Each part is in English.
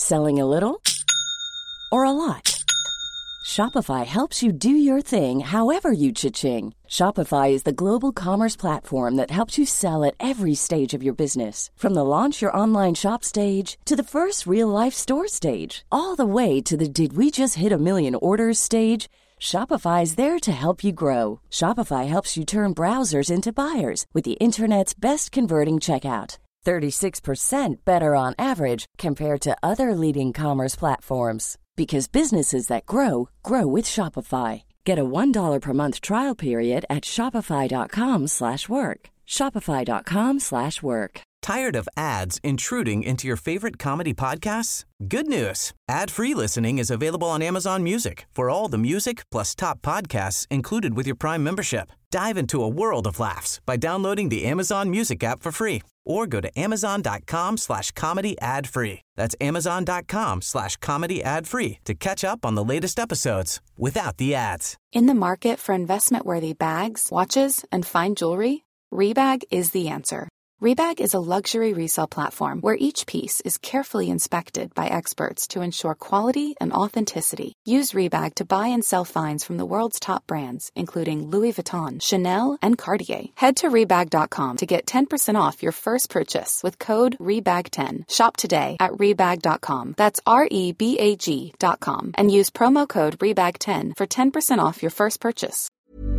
Selling a little or a lot? Shopify helps you do your thing however you cha-ching. Shopify is the global commerce platform that helps you sell at every stage of your business. From the launch your online shop stage to the first real-life store stage, all the way to the did we just hit a million orders stage. Shopify is there to help you grow. Shopify helps you turn browsers into buyers with the internet's best converting checkout. 36% better on average compared to other leading commerce platforms. Because businesses that grow, grow with Shopify. Get a $1 per month trial period at shopify.com/work. Shopify.com/work. Tired of ads intruding into your favorite comedy podcasts? Good news. Ad-free listening is available on Amazon Music for all the music plus top podcasts included with your Prime membership. Dive into a world of laughs by downloading the Amazon Music app for free or go to amazon.com/comedy ad-free. That's amazon.com/comedy ad-free to catch up on the latest episodes without the ads. In the market for investment-worthy bags, watches, and fine jewelry, Rebag is the answer. Rebag is a luxury resale platform where each piece is carefully inspected by experts to ensure quality and authenticity. Use Rebag to buy and sell finds from the world's top brands, including Louis Vuitton, Chanel, and Cartier. Head to Rebag.com to get 10% off your first purchase with code REBAG10. Shop today at Rebag.com. That's REBAG.com. And use promo code REBAG10 for 10% off your first purchase.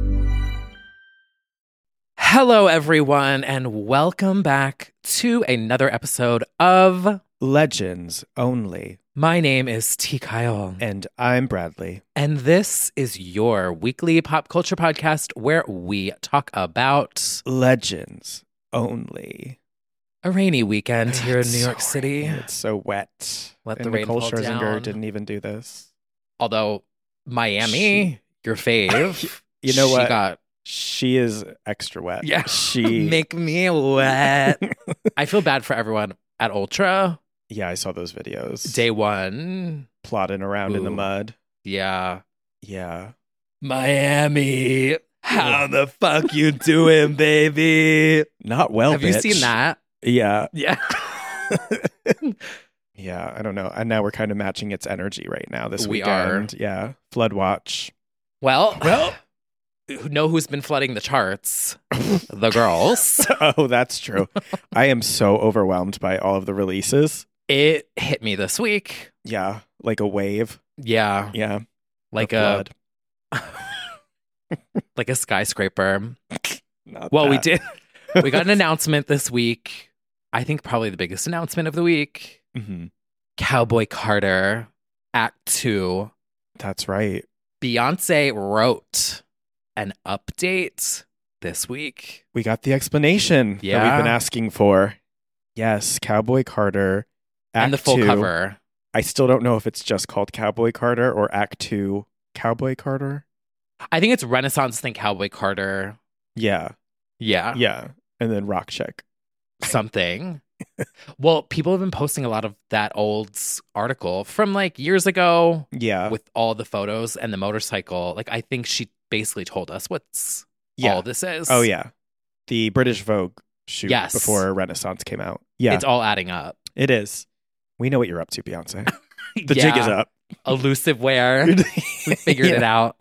Hello, everyone, and welcome back to another episode of Legends Only. My name is T. Kyle. And I'm Bradley. And this is your weekly pop culture podcast where we talk about Legends Only. A rainy weekend here in New York City. It's so wet. Let the and rain Nicole fall Scherzinger down. didn't even do this. Although Miami, your fave, You know what? She got... She is extra wet. Yeah. She Make me wet. I feel bad for everyone at Ultra. Yeah, I saw those videos. Day one. Plodding around in the Ooh. mud. Yeah. Yeah. Miami. How the fuck you doing, baby? Not well, Have you bitch. seen that? Yeah. Yeah. Yeah, I don't know. And now we're kind of matching its energy right now this We weekend. Yeah. Flood watch. Well, know who's been flooding the charts? The girls. Oh, that's true. I am so overwhelmed by all of the releases. It hit me this week. Yeah, like a wave. Yeah. Yeah, Like flood. like a skyscraper. Not Well, we that. did. We got an announcement this week. I think probably the biggest announcement of the week. Mm-hmm. Cowboy Carter, Act 2. That's right. Beyonce wrote an update this week. We got the explanation that Yeah. we've been asking for. Yes, Cowboy Carter. Act And the full 2. cover. I still don't know if it's just called Cowboy Carter or Act 2 Cowboy Carter. I think it's Renaissance Think Cowboy Carter. Yeah. Yeah. Yeah. And then Rock Check. Something. Well, people have been posting a lot of that old article from like years ago Yeah. with all the photos and the motorcycle. Like, I think she basically told us what's all this is. Oh, yeah. The British Vogue shoot Yes. before Renaissance came out. Yeah. It's all adding up. It is. We know what you're up to, Beyonce. The jig is up. Elusive wear. We figured it out.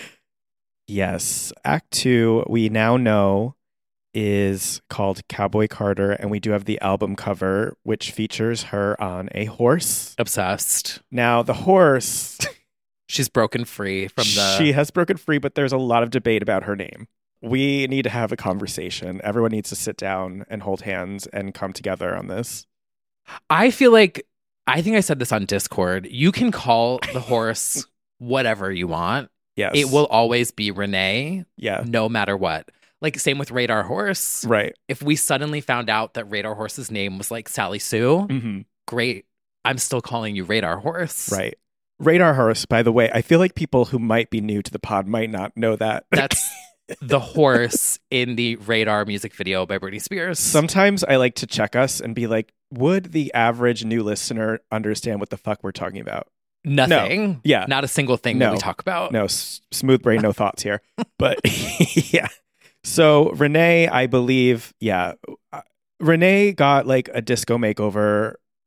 Yes. Act 2, we now know, is called Cowboy Carter, and we do have the album cover, which features her on a horse. Obsessed. Now, the horse, She's broken free from the... she has broken free, but there's a lot of debate about her name. We need to have a conversation. Everyone needs to sit down and hold hands and come together on this. I feel like, I think I said this on Discord. You can call the horse whatever you want. Yes. It will always be Renee, Yeah. no matter what. Like, same with Radar Horse. Right. If we suddenly found out that Radar Horse's name was like Sally Sue, Mm-hmm. great. I'm still calling you Radar Horse. Right. Radar Horse, by the way, I feel like people who might be new to the pod might not know that. That's the horse in the Radar music video by Britney Spears. Sometimes I like to check us and be like, would the average new listener understand what the fuck we're talking about? Nothing. No. Yeah. Not a single thing that we talk about. No, smooth brain, no thoughts here. But yeah. So Renee, I believe, Renee got like a disco makeover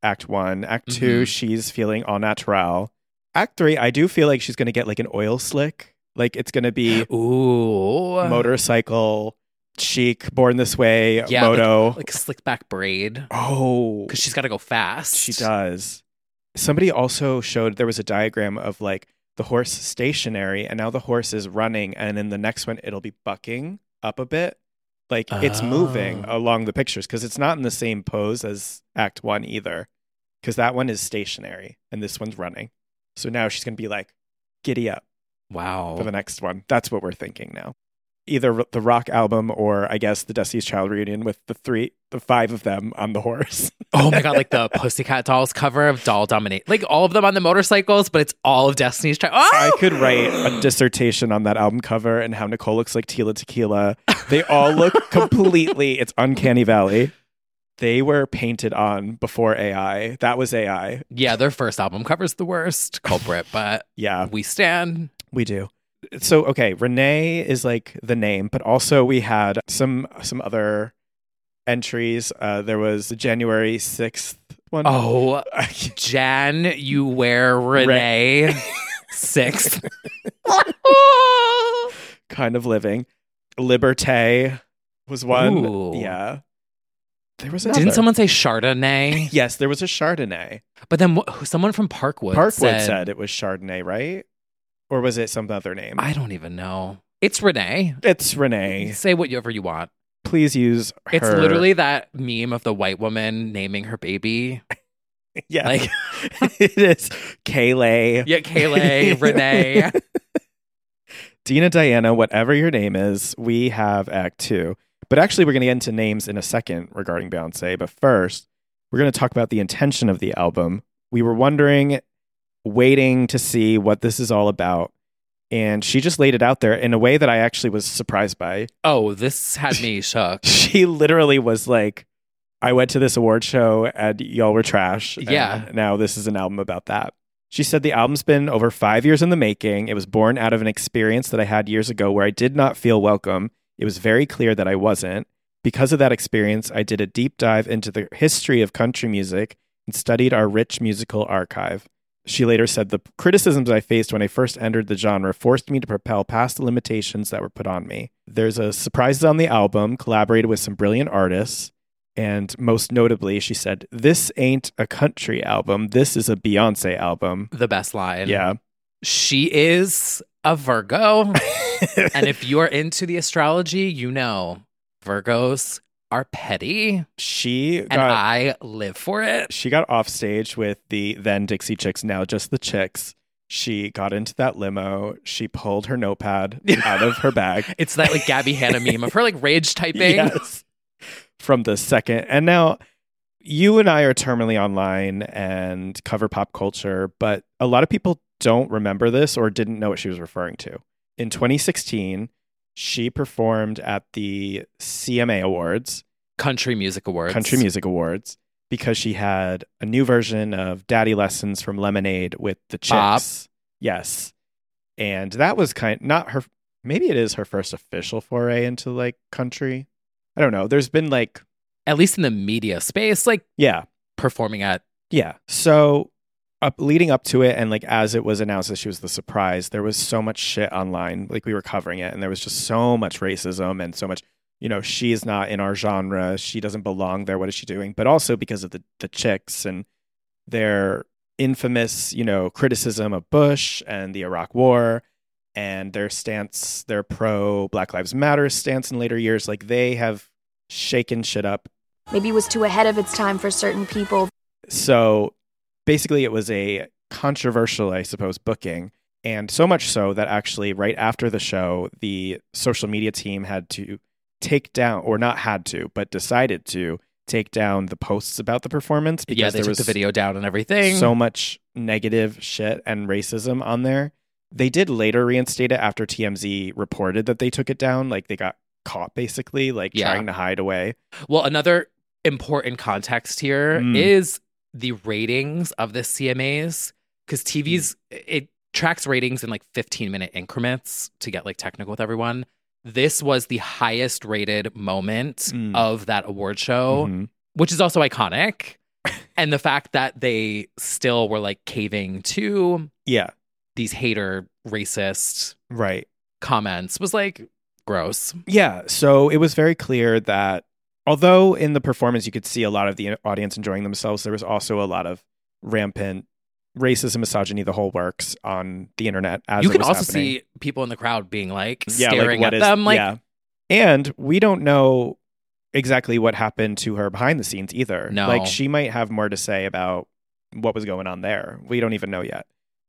Act 1. Act 2, she's feeling all natural. Act 3, I do feel like she's going to get like an oil slick. Like it's going to be motorcycle, chic, Born This Way, moto. Like a slick back braid. Oh. Because she's got to go fast. She does. Somebody also showed there was a diagram of like the horse stationary and now the horse is running. And in the next one, it'll be bucking up a bit. Like it's moving along the pictures because it's not in the same pose as Act 1 either. Because that one is stationary and this one's running. So now she's going to be like, giddy up. Wow. For the next one. That's what we're thinking now. Either the rock album or I guess the Destiny's Child reunion with the 5 of them on the horse. Oh my God, like the Pussycat Dolls cover of Doll Dominate. Like all of them on the motorcycles, but it's all of Destiny's Child. Oh! I could write a dissertation on that album cover and how Nicole looks like Tila Tequila. They all look completely, it's Uncanny Valley. They were painted on before AI. That was AI. Yeah, their first album cover's the worst culprit, but yeah, we stand. We do. So, okay, Renee is like the name, but also we had some other entries. There was the January 6th one. Oh, Jan, you wear Renee 6th. Kind of living. Liberté was one. Ooh. Yeah. There was another. Didn't someone say Chardonnay? Yes, there was a Chardonnay. But then someone from Parkwood said it was Chardonnay, right? Or was it some other name? I don't even know. It's Renee. It's Renee. Say whatever you want. Please use her. It's literally that meme of the white woman naming her baby. Yeah. Like, it is Kayleigh. Yeah, Kayleigh, Renee. Dina, Diana, whatever your name is, we have Act 2. But actually, we're going to get into names in a second regarding Beyoncé. But first, we're going to talk about the intention of the album. We were waiting to see what this is all about. And she just laid it out there in a way that I actually was surprised by. Oh, this had me shook. She literally was like, I went to this award show and y'all were trash. Yeah. And now this is an album about that. She said the album's been over 5 years in the making. It was born out of an experience that I had years ago where I did not feel welcome. It was very clear that I wasn't. Because of that experience, I did a deep dive into the history of country music and studied our rich musical archive. She later said, the criticisms I faced when I first entered the genre forced me to propel past the limitations that were put on me. There's a surprises on the album, collaborated with some brilliant artists. And most notably, she said, this ain't a country album. This is a Beyoncé album. The best line. Yeah. She is a Virgo. And if you're into the astrology, you know Virgos are petty. I live for it. She got off stage with the then Dixie Chicks, now just the Chicks. She got into that limo. She pulled her notepad out of her bag. It's that like Gabby Hanna meme of her like rage typing. Yes. From the second. And now you and I are terminally online and cover pop culture, but a lot of people don't remember this or didn't know what she was referring to. In 2016, she performed at the CMA Awards. Country Music Awards. Because she had a new version of Daddy Lessons from Lemonade with the Chicks. Bop. Yes. And that was not her, maybe it is her first official foray into like country. I don't know. There's been like, at least in the media space, like performing at. Yeah. So leading up to it and like as it was announced that she was the surprise, there was so much shit online. Like we were covering it and there was just so much racism and so much, she is not in our genre. She doesn't belong there. What is she doing? But also because of the Chicks and their infamous, criticism of Bush and the Iraq War and their stance, their pro Black Lives Matter stance in later years. Like they have shaken shit up. Maybe it was too ahead of its time for certain people. So basically it was a controversial, I suppose, booking. And so much so that actually right after the show, the social media team had to take down, or not had to, but decided to take down the posts about the performance because they took the video down and everything. So much negative shit and racism on there. They did later reinstate it after TMZ reported that they took it down. Like they got caught basically, trying to hide away. Well, another important context here is the ratings of the CMAs, because TV's, it tracks ratings in like 15-minute increments to get like technical with everyone. This was the highest rated moment of that award show, which is also iconic. And the fact that they still were like caving to Yeah. these hater racist Right. comments was like gross. Yeah. So it was very clear that although in the performance you could see a lot of the audience enjoying themselves, there was also a lot of rampant racism, misogyny, the whole works on the internet as You it can was also happening. see people in the crowd being like Yeah, staring what at is- them like yeah. And we don't know exactly what happened to her behind the scenes either. No. Like she might have more to say about what was going on there. We don't even know yet.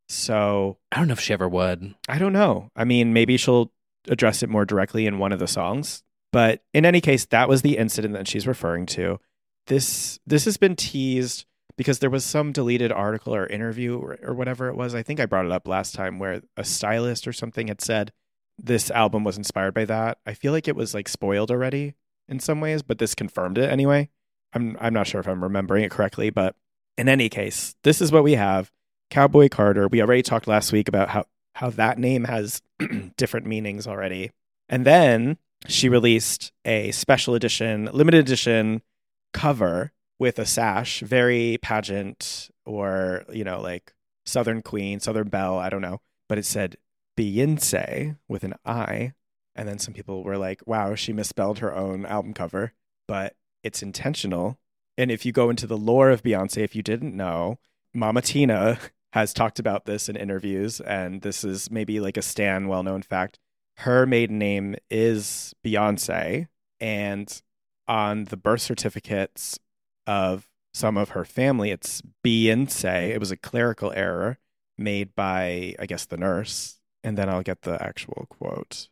So I don't know if she ever would. I don't know. I mean, maybe she'll address it more directly in one of the songs. But in any case, that was the incident that she's referring to. This has been teased because there was some deleted article or interview or whatever it was. I think I brought it up last time where a stylist or something had said this album was inspired by that. I feel like it was like spoiled already in some ways, but this confirmed it anyway. I'm not sure if I'm remembering it correctly, but in any case, this is what we have. Cowboy Carter. We already talked last week about how that name has different meanings already. And then she released a special edition, limited edition cover with a sash, very pageant or, like Southern Queen, Southern Belle, I don't know. But it said Beyonce with an I. And then some people were like, wow, she misspelled her own album cover, but it's intentional. And if you go into the lore of Beyonce, if you didn't know, Mama Tina has talked about this in interviews, and this is maybe like a Stan well-known fact. Her maiden name is Beyonce, and on the birth certificates of some of her family, it's Beyonce. It was a clerical error made by, I guess, the nurse. And then I'll get the actual quote.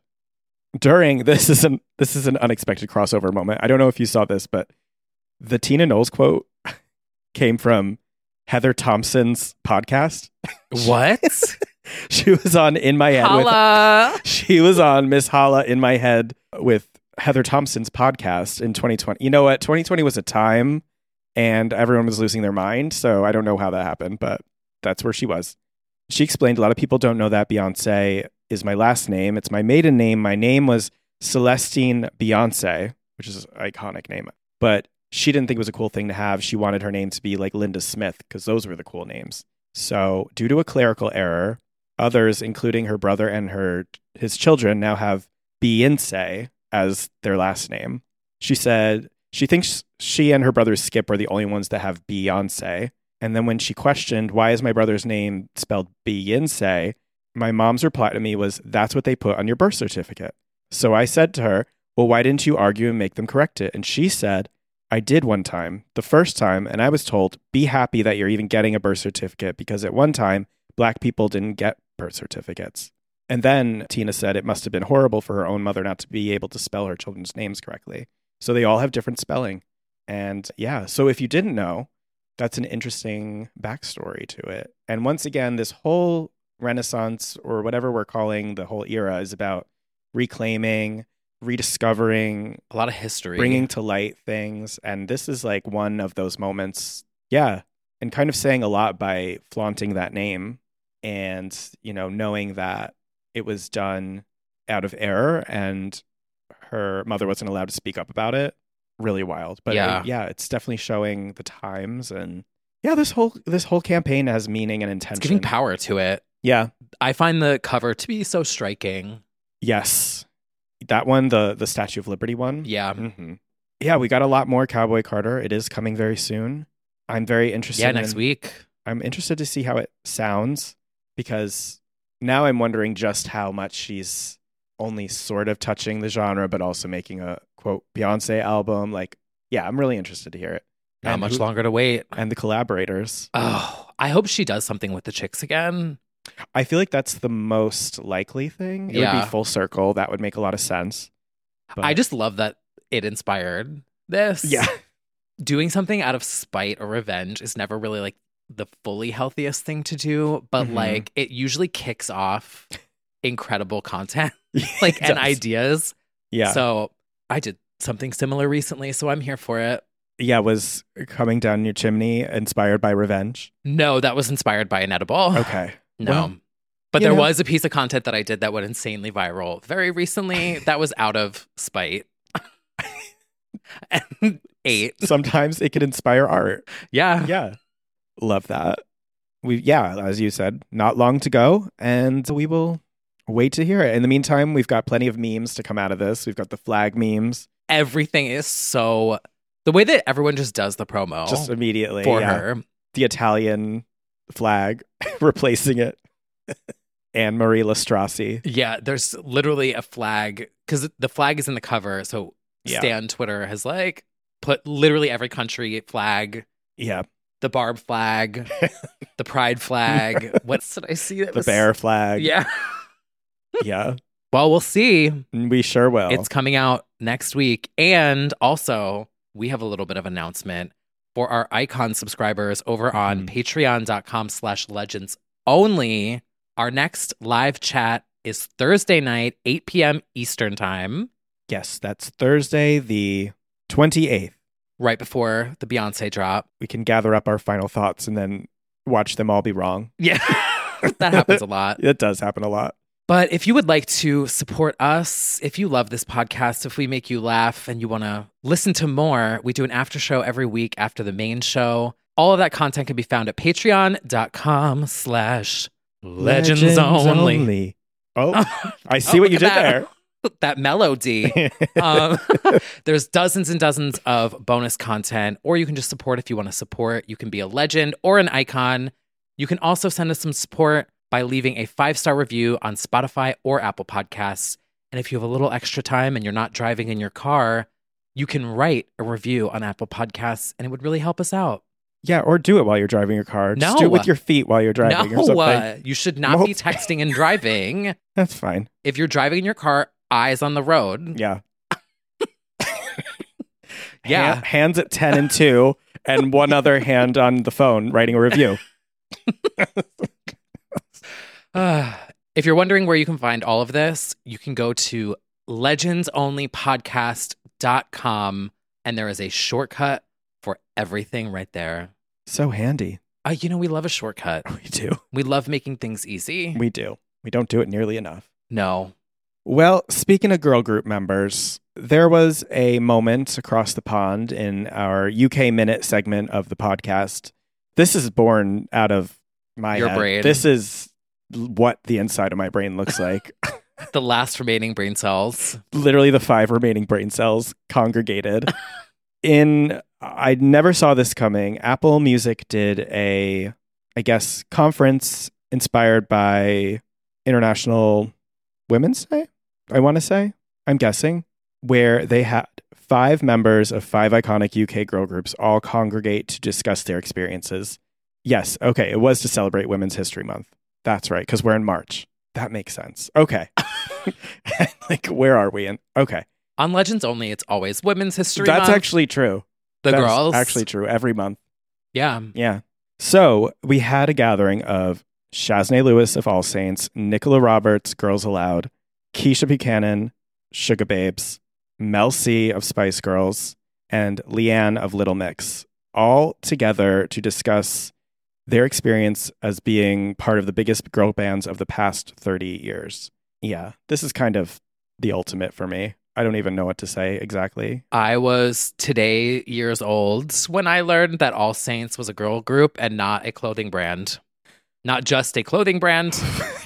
This is an unexpected crossover moment. I don't know if you saw this, but the Tina Knowles quote came from Heather Thompson's podcast. What? She was on In My Head Holla. she was on Miss Holla In My Head with Heather Thompson's podcast in 2020. You know what? 2020 was a time and everyone was losing their mind. So I don't know how that happened, but that's where she was. She explained a lot of people don't know that Beyonce is my last name. It's my maiden name. My name was Celestine Beyonce, which is an iconic name. But she didn't think it was a cool thing to have. She wanted her name to be like Linda Smith because those were the cool names. So due to a clerical error, others, including her brother and his children, now have Beyonce as their last name. She said she thinks she and her brother Skip are the only ones that have Beyonce. And then when she questioned, why is my brother's name spelled Beyonce? My mom's reply to me was, that's what they put on your birth certificate. So I said to her, well, why didn't you argue and make them correct it? And she said, I did one time, the first time, and I was told, be happy that you're even getting a birth certificate because at one time, Black people didn't get birth certificates. And then Tina said it must have been horrible for her own mother not to be able to spell her children's names correctly. So they all have different spelling. And yeah, so if you didn't know, that's an interesting backstory to it. And once again, this whole Renaissance or whatever we're calling the whole era is about reclaiming, rediscovering, A lot of history. bringing to light things. And this is like one of those moments. Yeah. And kind of saying a lot by flaunting that name and, knowing that it was done out of error and her mother wasn't allowed to speak up about it. Really wild. But Yeah. it's definitely showing the times. And yeah, this whole campaign has meaning and intention. It's giving power to it. Yeah. I find the cover to be so striking. Yes. That one, the Statue of Liberty one. Yeah. Mm-hmm. Yeah, we got a lot more Cowboy Carter. It is coming very soon. I'm very interested. Yeah, next week. I'm interested to see how it sounds because now I'm wondering just how much she's only sort of touching the genre, but also making a quote Beyonce album. Like, yeah, I'm really interested to hear it. Not And much longer to wait. And the collaborators. Oh, I hope she does something with the Chicks again. I feel like that's the most likely thing. It would Yeah. be full circle. That would make a lot of sense. But- I just love that it inspired this. Yeah. Doing something out of spite or revenge is never really like the fully healthiest thing to do, but Mhm. like it usually kicks off incredible content It and does. ideas. Yeah. So I did something similar recently, so I'm here for it. Yeah, was Coming Down Your Chimney inspired by revenge? No, that was inspired by an edible. Okay. No. Well, But you there know. was a piece of content that I did that went insanely viral very recently that was out of spite. and 8. Sometimes it can inspire art. Yeah. Yeah. Love that. As you said, not long to go, and we will wait to hear it. In the meantime, we've got plenty of memes to come out of this. We've got the flag memes. Everything is so... The way that everyone just does the promo. Just immediately. For her. The Italian flag, replacing it. Anne-Marie Lastrassi. Yeah, there's literally a flag, because the flag is in the cover, so Stan Twitter has like put literally every country flag. Yeah. The Barb flag, the Pride flag. What did I see? The bear flag. Yeah. Yeah. Well, we'll see. We sure will. It's coming out next week. And also, we have a little bit of announcement for our Icon subscribers over on patreon.com/legends only. Our next live chat is Thursday night, 8 p.m. Eastern time. Yes, that's Thursday, the 28th. Right before the Beyonce drop. We can gather up our final thoughts and then watch them all be wrong. Yeah, that happens a lot. It does happen a lot. But if you would like to support us, if you love this podcast, if we make you laugh and you want to listen to more, we do an after show every week after the main show. All of that content can be found at patreon.com/legends only. Oh, I see what you did there. That melody. There's dozens and dozens of bonus content, or you can just support if you want to support. You can be a legend or an icon. You can also send us some support by leaving a 5-star review on Spotify or Apple Podcasts. And if you have a little extra time and you're not driving in your car, you can write a review on Apple Podcasts, and it would really help us out. Yeah, or do it while you're driving your car. Just do it with your feet while you're driving or something. You should not be texting and driving. That's fine. If you're driving in your car, eyes on the road. Yeah. Yeah. Hands at 10 and 2, and one other hand on the phone writing a review. If you're wondering where you can find all of this, you can go to legendsonlypodcast.com, and there is a shortcut for everything right there. So handy. We love a shortcut. We do. We love making things easy. We do. We don't do it nearly enough. No. Well, speaking of girl group members, there was a moment across the pond in our UK Minute segment of the podcast. This is born out of my Your head. brain. This is what the inside of my brain looks like. The last remaining brain cells. Literally the 5 remaining brain cells congregated. I never saw this coming. Apple Music did a conference inspired by International Women's Day, I want to say. I'm guessing. Where they had 5 members of 5 iconic UK girl groups all congregate to discuss their experiences. Yes, okay, it was to celebrate Women's History Month. That's right, because we're in March. That makes sense. Okay. Where are we in? Okay. On Legends Only, it's always Women's History Month. That's actually true. That's girls. actually true. Every month. Yeah. Yeah. So we had a gathering of Shaznay Lewis of All Saints, Nicola Roberts, Girls Aloud, Keisha Buchanan, Sugar Babes, Mel C of Spice Girls, and Leanne of Little Mix, all together to discuss their experience as being part of the biggest girl bands of the past 30 years. Yeah, this is kind of the ultimate for me. I don't even know what to say exactly. I was today years old when I learned that All Saints was a girl group and not a clothing brand. Not just a clothing brand.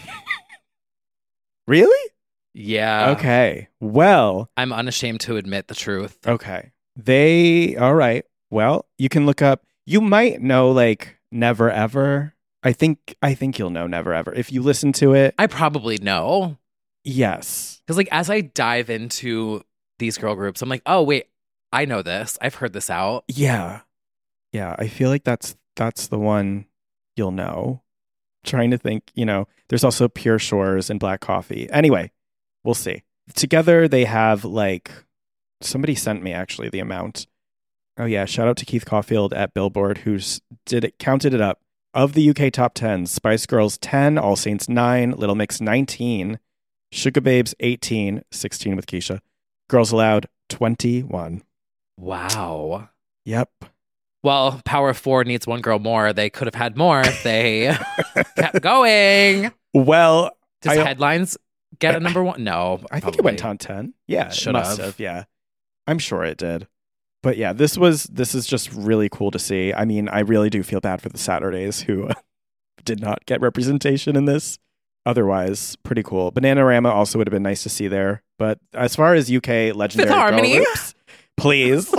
Really? Yeah. Okay. Well, I'm unashamed to admit the truth. Okay. All right. Well, you can look up, you might know Never Ever. I think you'll know Never Ever. If you listen to it. I probably know. Yes. Because as I dive into these girl groups, I'm like, oh, wait, I know this. I've heard this out. Yeah. Yeah. I feel like that's the one you'll know. Trying to think, there's also Pure Shores and Black Coffee. Anyway, we'll see. Together they have somebody sent me actually the amount. Oh yeah. Shout out to Keith Caulfield at Billboard counted it up. Of the UK top 10, Spice Girls 10, All Saints 9, Little Mix 19, Sugar Babes 18, 16 with Keisha. Girls Aloud 21. Wow. Yep. Well, Power of 4 needs one girl more. They could have had more if they kept going. Well, does Headlines get a number 1? No. I think it went on 10. Yeah, Should it must have. Yeah. I'm sure it did. But yeah, this is just really cool to see. I mean, I really do feel bad for the Saturdays who did not get representation in this. Otherwise, pretty cool. Bananarama also would have been nice to see there. But as far as UK legendary Fifth Harmony. girl groups, please.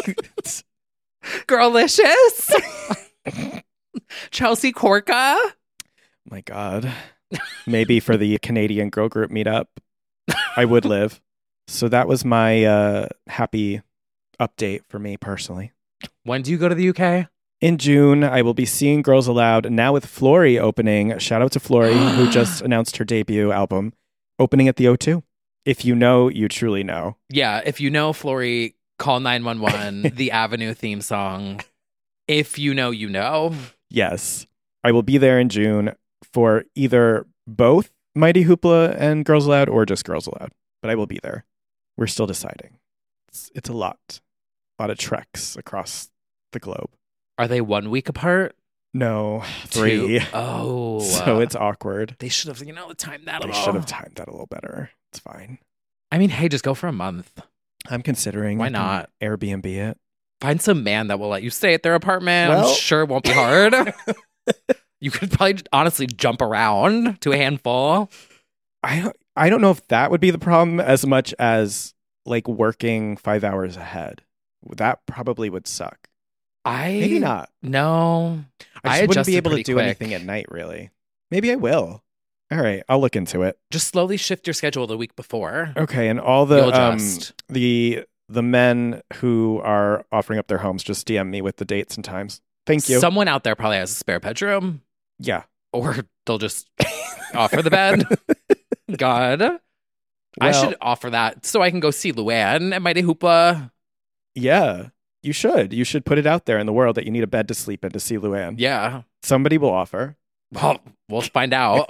Girlicious. Chelsea Corca. My God. Maybe for the Canadian girl group meetup, I would live. So that was my happy update for me personally. When do you go to the UK? In June, I will be seeing Girls Aloud, now with Flory opening. Shout out to Flory, who just announced her debut album, opening at the O2. If you know, you truly know. Yeah, if you know Flory, call 911, the Avenue theme song. If you know, you know. Yes. I will be there in June for either both Mighty Hoopla and Girls Aloud or just Girls Aloud. But I will be there. We're still deciding. It's a lot. A lot of treks across the globe. Are they 1 week apart? No, 3. 2. Oh. So it's awkward. They should have, timed that a They little. should have timed that a little better. It's fine. I mean, hey, just go for a month. I'm considering. Why I can not? Airbnb it. Find some man that will let you stay at their apartment. Well- I'm sure it won't be hard. You could probably honestly jump around to a handful. I don't know if that would be the problem as much as like working 5 hours ahead. That probably would suck. Maybe not. No. I just wouldn't adjusted be able to pretty do quick. anything at night, really. Maybe I will. All right, I'll look into it. Just slowly shift your schedule the week before. Okay, and all You'll the adjust. the men who are offering up their homes just DM me with the dates and times. Thank you. Someone out there probably has a spare bedroom, Yeah. or they'll just offer the bed. God. I Well- should offer that so I can go see Luann at Mighty Hoopla. Yeah. You should. You should put it out there in the world that you need a bed to sleep in to see Luann. Yeah. Somebody will offer. Well, we'll find out.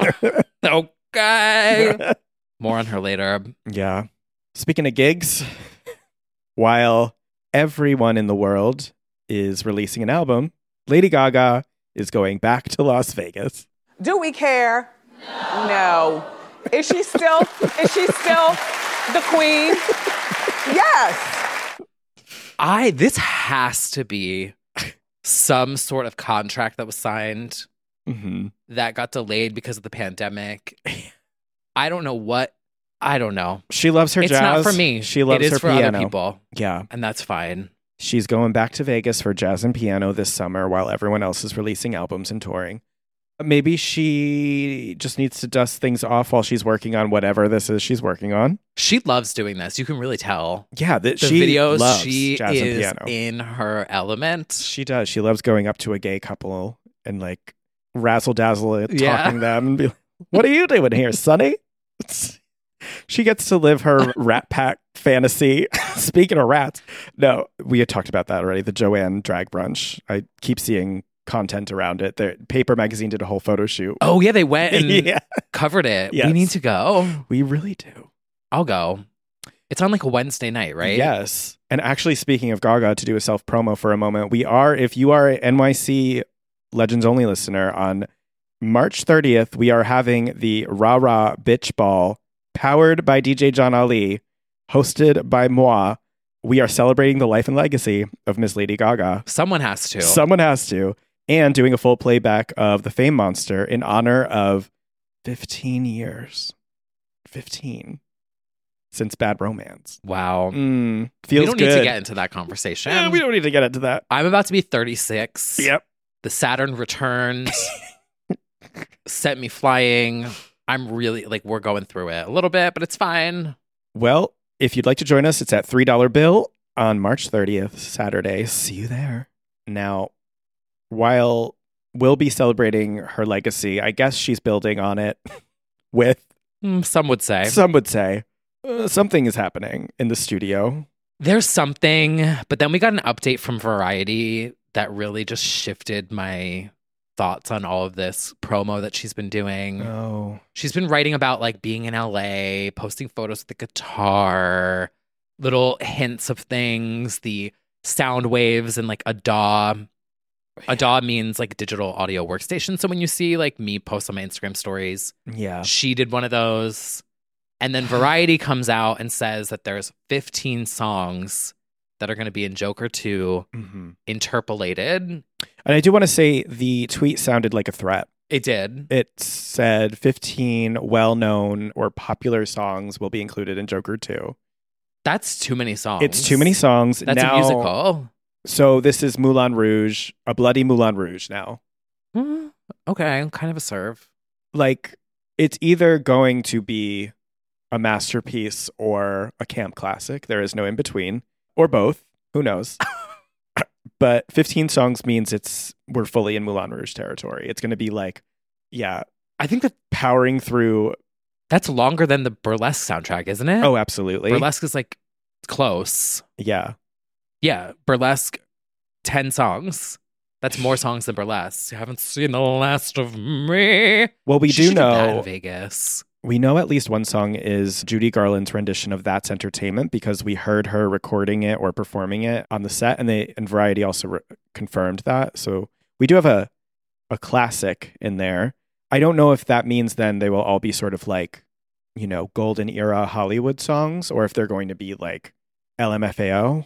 Okay. More on her later. Yeah. Speaking of gigs, while everyone in the world is releasing an album, Lady Gaga is going back to Las Vegas. Do we care? No. Is she still the queen? Yes. This has to be some sort of contract that was signed Mm-hmm. that got delayed because of the pandemic. I don't know. She loves her It's jazz. not for me. She loves it is her for piano. other people, Yeah. and that's fine. She's going back to Vegas for jazz and piano this summer while everyone else is releasing albums and touring. Maybe she just needs to dust things off while she's working on whatever this is she's working on. She loves doing this. You can really tell. Yeah, The she videos, loves she jazz and is piano. in her element. She does. She loves going up to a gay couple and like razzle dazzle it, Yeah. talking them and be like, "What are you doing here, Sonny?" She gets to live her Rat Pack fantasy. Speaking of rats, no, we had talked about that already. The Joanne drag brunch. I keep seeing content around it. The Paper Magazine did a whole photo shoot. Oh yeah, they went and Yeah, covered it. Yes. We need to go. we really do. I'll go. It's on like a Wednesday night, right? Yes. And actually, speaking of Gaga, to do a self promo for a moment, if you are a NYC Legends Only listener, on March 30th, we are having the Rah Rah Bitch Ball, powered by DJ John Ali, hosted by moi. We are celebrating the life and legacy of Miss Lady Gaga. Someone has to. Someone has to. And doing a full playback of The Fame Monster in honor of 15 years. 15. Since Bad Romance. Wow. Feels We don't good. need to get into that conversation. Yeah, we don't need to get into that. I'm about to be 36. Yep. The Saturn returns. Sent me flying. I'm really we're going through it a little bit, but it's fine. Well, if you'd like to join us, it's at $3 bill on March 30th, Saturday. See you there. Now, while we'll be celebrating her legacy, I guess she's building on it with, Some would say. some would say, something is happening in the studio. There's something, but then we got an update from Variety that really just shifted my thoughts on all of this promo that she's been doing. Oh. She's been writing about being in LA, posting photos of the guitar, little hints of things, the sound waves and a DAW. A DAW means digital audio workstation. So when you see me post on my Instagram stories, Yeah. she did one of those. And then Variety comes out and says that there's 15 songs that are going to be in Joker 2 interpolated. And I do want to say the tweet sounded like a threat. It did. It said 15 well-known or popular songs will be included in Joker 2. That's too many songs. It's too many songs. That's now, a musical. So this is Moulin Rouge, a bloody Moulin Rouge now. Okay, kind of a serve. Like, it's either going to be a masterpiece or a camp classic. There is no in between, or both. Who knows? But 15 songs means we're fully in Moulin Rouge territory. It's going to be like, yeah, I think that powering through. that's longer than the Burlesque soundtrack, isn't it? Oh, absolutely. Burlesque is like close. Yeah. Yeah, Burlesque, 10 songs. That's more songs than Burlesque. You haven't seen the last of me. Well, we She do should that know. in Vegas. We know at least one song is Judy Garland's rendition of That's Entertainment because we heard her recording it or performing it on the set, and Variety also confirmed that. So we do have a classic in there. I don't know if that means then they will all be sort of like, golden era Hollywood songs, or if they're going to be like LMFAO.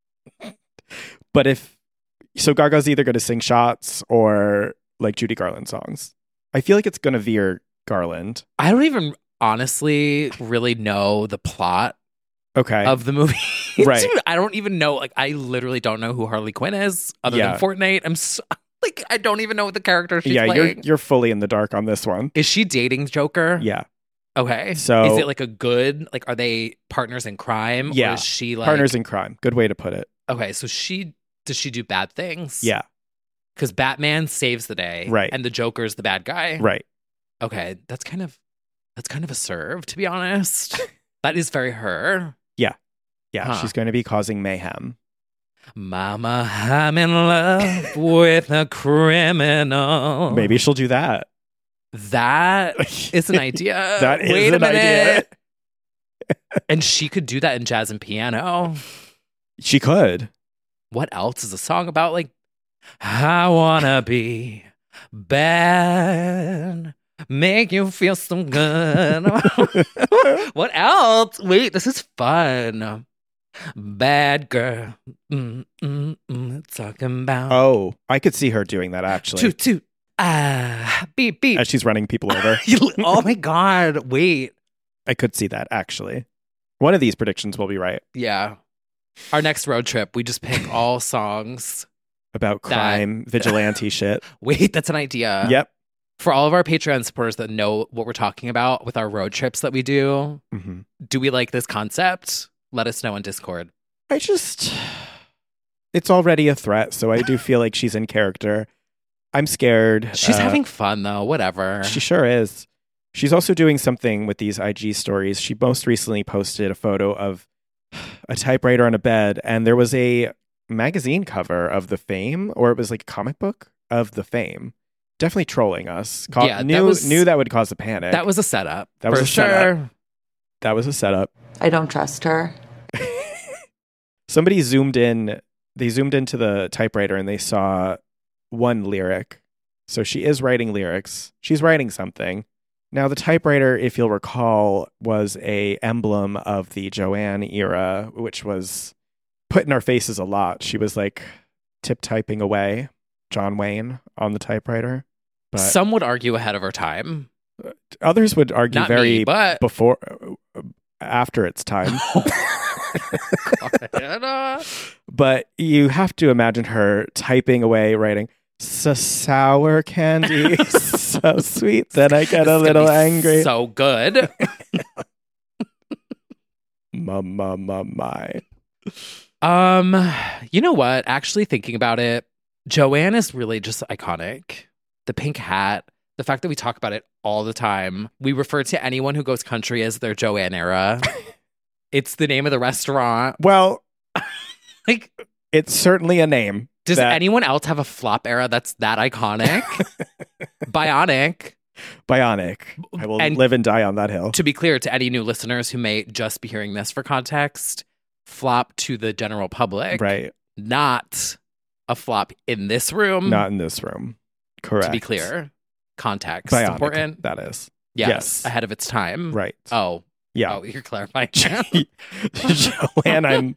But so Gaga's either going to sing Shots or like Judy Garland songs. I feel like it's going to veer Garland. I don't even honestly really know the plot Okay. of the movie. Right. Dude, I don't even know. Like, I literally don't know who Harley Quinn is other Yeah. than Fortnite. I'm so, like, I don't even know what the character she's yeah, playing. you're fully in the dark on this one. Is she dating Joker? Yeah. Okay. So- is it like a good, like, are they partners in crime? Yeah. Or is she like Partners in crime. Good way to put it. Okay, so does she do bad things? Yeah. Because Batman saves the day. Right. And the Joker's the bad guy. Right. Okay. That's kind of a serve, to be honest. That is very her. Yeah. Huh. She's going to be causing mayhem. Mama, I'm in love with a criminal. Maybe she'll do that. That is an idea. That is Wait a an minute. And she could do that in jazz and piano. She could. What else is a song about? Like, I wanna be bad, make you feel so good. What else? Wait, this is fun. Bad girl, talking about Oh, I could see her doing that actually. toot toot, beep beep. As she's running people over. Oh my god! Wait, I could see that actually. One of these predictions will be right yeah. Our next road trip, we just pick all songs. about crime, vigilante shit. Wait, that's an idea. Yep. For all of our Patreon supporters that know what we're talking about with our road trips that we do, hmm do we like this concept? Let us know on Discord. it's already a threat, so I do feel like she's in character. I'm scared. She's having fun though, whatever. She sure is. She's also doing something with these IG stories. She most recently posted a photo of a typewriter on a bed, and there was a magazine cover of The Fame, or it was like a comic book of The Fame. Definitely trolling us. Yeah, Knew that would cause a panic. That was a setup. That was for a sure. setup. That was a setup. I don't trust her. Somebody zoomed into the typewriter and they saw one lyric. So she is writing lyrics. She's writing something. Now the typewriter, if you'll recall, was a emblem of the Joanne era, which was put in our faces a lot. She was like typing away John Wayne on the typewriter. But Some would argue ahead of her time. others would argue Not very me, but before after its time. But you have to imagine her typing away, writing, "So sour candy, so sweet that I get a little angry." So good. My. You know what? Actually, thinking about it, Joanne is really just iconic. The pink hat, the fact that we talk about it all the time. We refer to anyone who goes country as their Joanne era. It's the name of the restaurant. Well, Like, it's certainly a name. does that- anyone else have a flop era that's that iconic? Bionic. Bionic. I will And- live and die on that hill. To be clear to any new listeners who may just be hearing this for context, flop to the general public. Right. Not a flop in this room. Not in this room. Correct. To be clear. Context. Bionic. Important. That is. Yes. Yes. Ahead of its time. Right. Oh. Yeah. Oh, you're clarifying. Joanne, I'm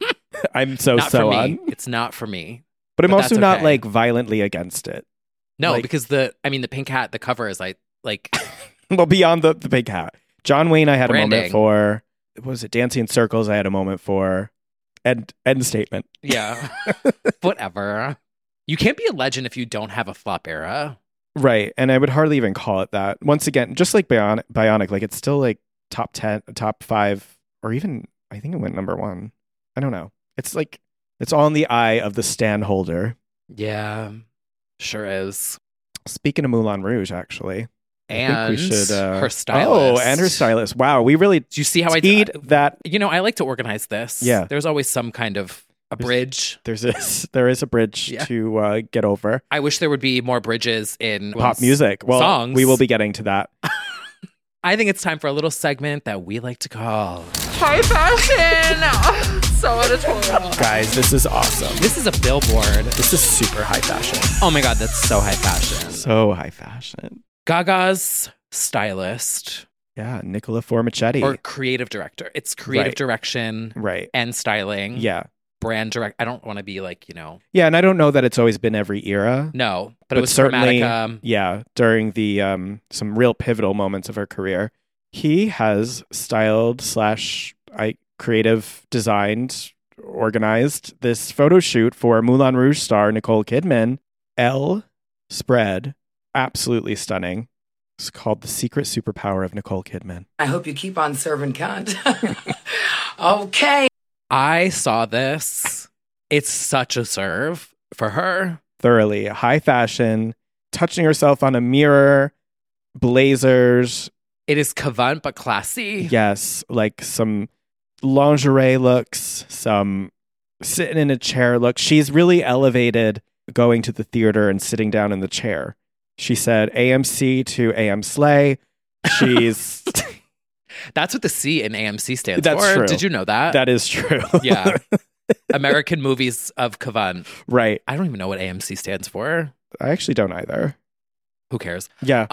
I'm so Not for me. on. It's not for me. But I'm But also that's not okay. like violently against it. No, Like- because the Pink Hat, the cover is like Well, beyond the big hat. John Wayne, I had a moment Branding. for. What was it? Dancing in Circles, I had a moment for. End statement. yeah, whatever. You can't be a legend if you don't have a flop era. Right. And I would hardly even call it that. Once again, just like Bionic, like it's still like top 10, top 5, or even, I think it went number 1. I don't know. It's like, it's all in the eye of the stand holder. Yeah, sure is. Speaking of Moulin Rouge, actually. And I think we should, her stylist. Oh, and her stylist. Wow. We really Do you see how I teed did that. You know, I like to organize this. Yeah. There's always some kind of a bridge. There is a bridge Yeah. to get over. I wish there would be more bridges in Pop music. Well, songs. we will be getting to that. I think it's time for a little segment that we like to call High fashion! So editorial. Guys, this is awesome. This is a billboard. This is super high fashion. Oh my God, that's so high fashion. So high fashion. Gaga's stylist Yeah, Nicola Formichetti. or creative director. It's creative Right. direction Right. and styling. Yeah. Brand direct. I don't want to be like, Yeah, and I don't know that it's always been every era. no, but it was certainly, Chromatica. yeah, during the some real pivotal moments of her career. He has styled / creative designed, organized this photo shoot for Moulin Rouge star Nicole Kidman. Elle spread, absolutely stunning. It's called The Secret Superpower of Nicole Kidman. I hope you keep on serving cunt. Okay. I saw this. It's such a serve for her. Thoroughly high fashion, touching herself on a mirror, blazers, It is Cavant but classy. yes, like some lingerie looks, some sitting in a chair look. She's really elevated going to the theater and sitting down in the chair. She said AMC to AM Slay. She's That's what the C in AMC stands That's for. true. Did you know that? that is true. Yeah. American Movies of Cavant. Right. I don't even know what AMC stands for. I actually don't either. Who cares? Yeah.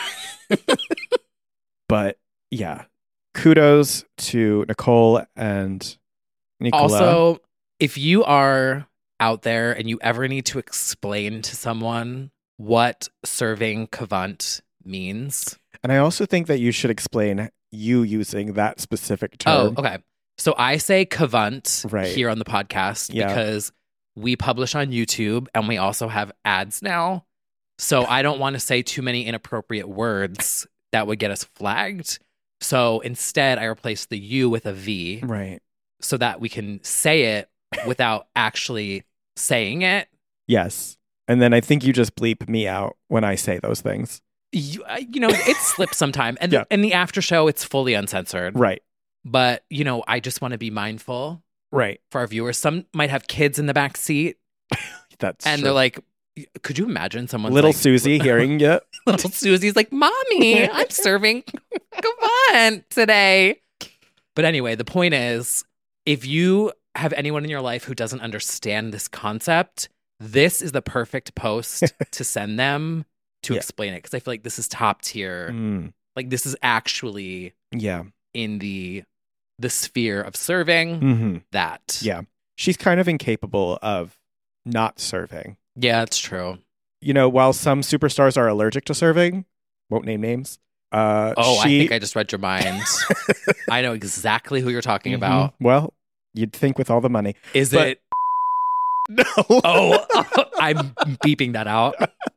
But yeah. Kudos to Nicole and Nicola. Also, if you are out there and you ever need to explain to someone what serving Cavant means. And I also think that you should explain you using that specific term. Oh, okay. So I say Cavant Right. here on the podcast Yeah. because we publish on YouTube and we also have ads now. So I don't want to say too many inappropriate words that would get us flagged. So instead, I replace the U with a V Right. so that we can say it without actually saying it. Yes. And then I think you just bleep me out when I say those things. It slips sometime. And Yeah. in the after show, it's fully uncensored. Right. But, I just want to be mindful Right. for our viewers. Some might have kids in the back seat That's and true. they're like, could you imagine someone little like, Susie hearing you. little Susie's like, Mommy, I'm serving Cavant today. But anyway, the point is, if you have anyone in your life who doesn't understand this concept, this is the perfect post to send them to Yeah. explain it. Because I feel like this is top tier. Mm, Like this is actually yeah. in the sphere of serving hmm that. Yeah. She's kind of incapable of not serving. Yeah, it's true. While some superstars are allergic to serving, won't name names. I think I just read your mind. I know exactly who you're talking about. Well, you'd think with all the money. Is But- it? No. Oh, I'm beeping that out.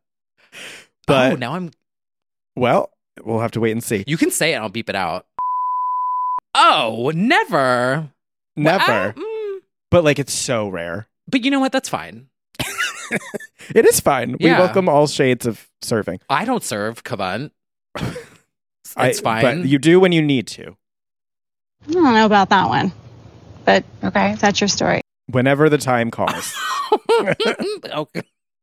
But- now I'm. Well, we'll have to wait and see. You can say it. I'll beep it out. Oh, never. Never. Well, But like, it's so rare. but you know what? That's fine. It is fine. We Yeah. welcome all shades of serving. I don't serve Cavant. It's But fine. you do when you need to. I don't know about that one, but okay, that's your story. Whenever the time calls. okay.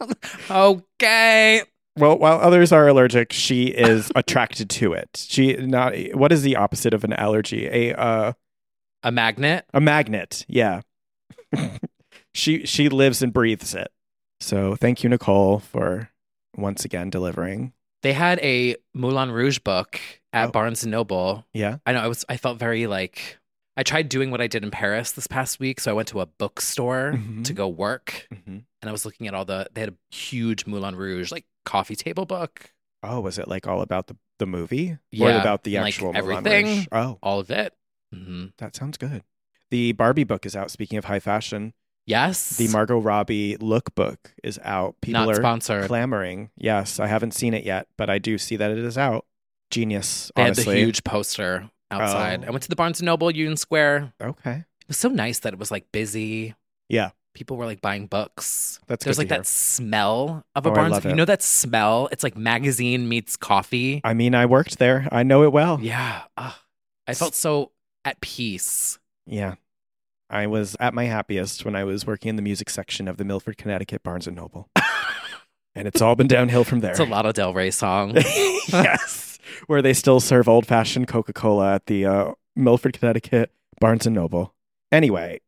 Okay. Well, while others are allergic, she is attracted to it. What is the opposite of an allergy? A magnet. A magnet. Yeah. She lives and breathes it. So thank you, Nicole, for once again delivering. They had a Moulin Rouge book at Oh. Barnes and Noble. Yeah. I know. I felt very like I tried doing what I did in Paris this past week. So I went to a bookstore to go work. And I was looking at they had a huge Moulin Rouge, like coffee table book. Oh, was it like all about the movie? Yeah. Or about the and, actual like, Moulin everything. Rouge? Oh. All of it. That sounds good. The Barbie book is out. Speaking of high fashion. Yes. The Margot Robbie lookbook is out. People Not are sponsored. clamoring. Yes, I haven't seen it yet, but I do see that it is out. Genius, They honestly. had the huge poster outside. Oh. I went to the Barnes & Noble Union Square. Okay. It was so nice that it was like busy. Yeah. People were like buying books. That's There's good like to hear. that smell of a Oh, I Barnes. love You it. know that smell? It's like magazine meets coffee. I mean, I worked there. I know it well. Yeah. I felt so at peace. Yeah. I was at my happiest when I was working in the music section of the Milford, Connecticut Barnes & Noble. And it's all been downhill from there. It's a Lana Del Rey song. Yes. Where they still serve old-fashioned Coca-Cola at the Milford, Connecticut Barnes & Noble. Anyway,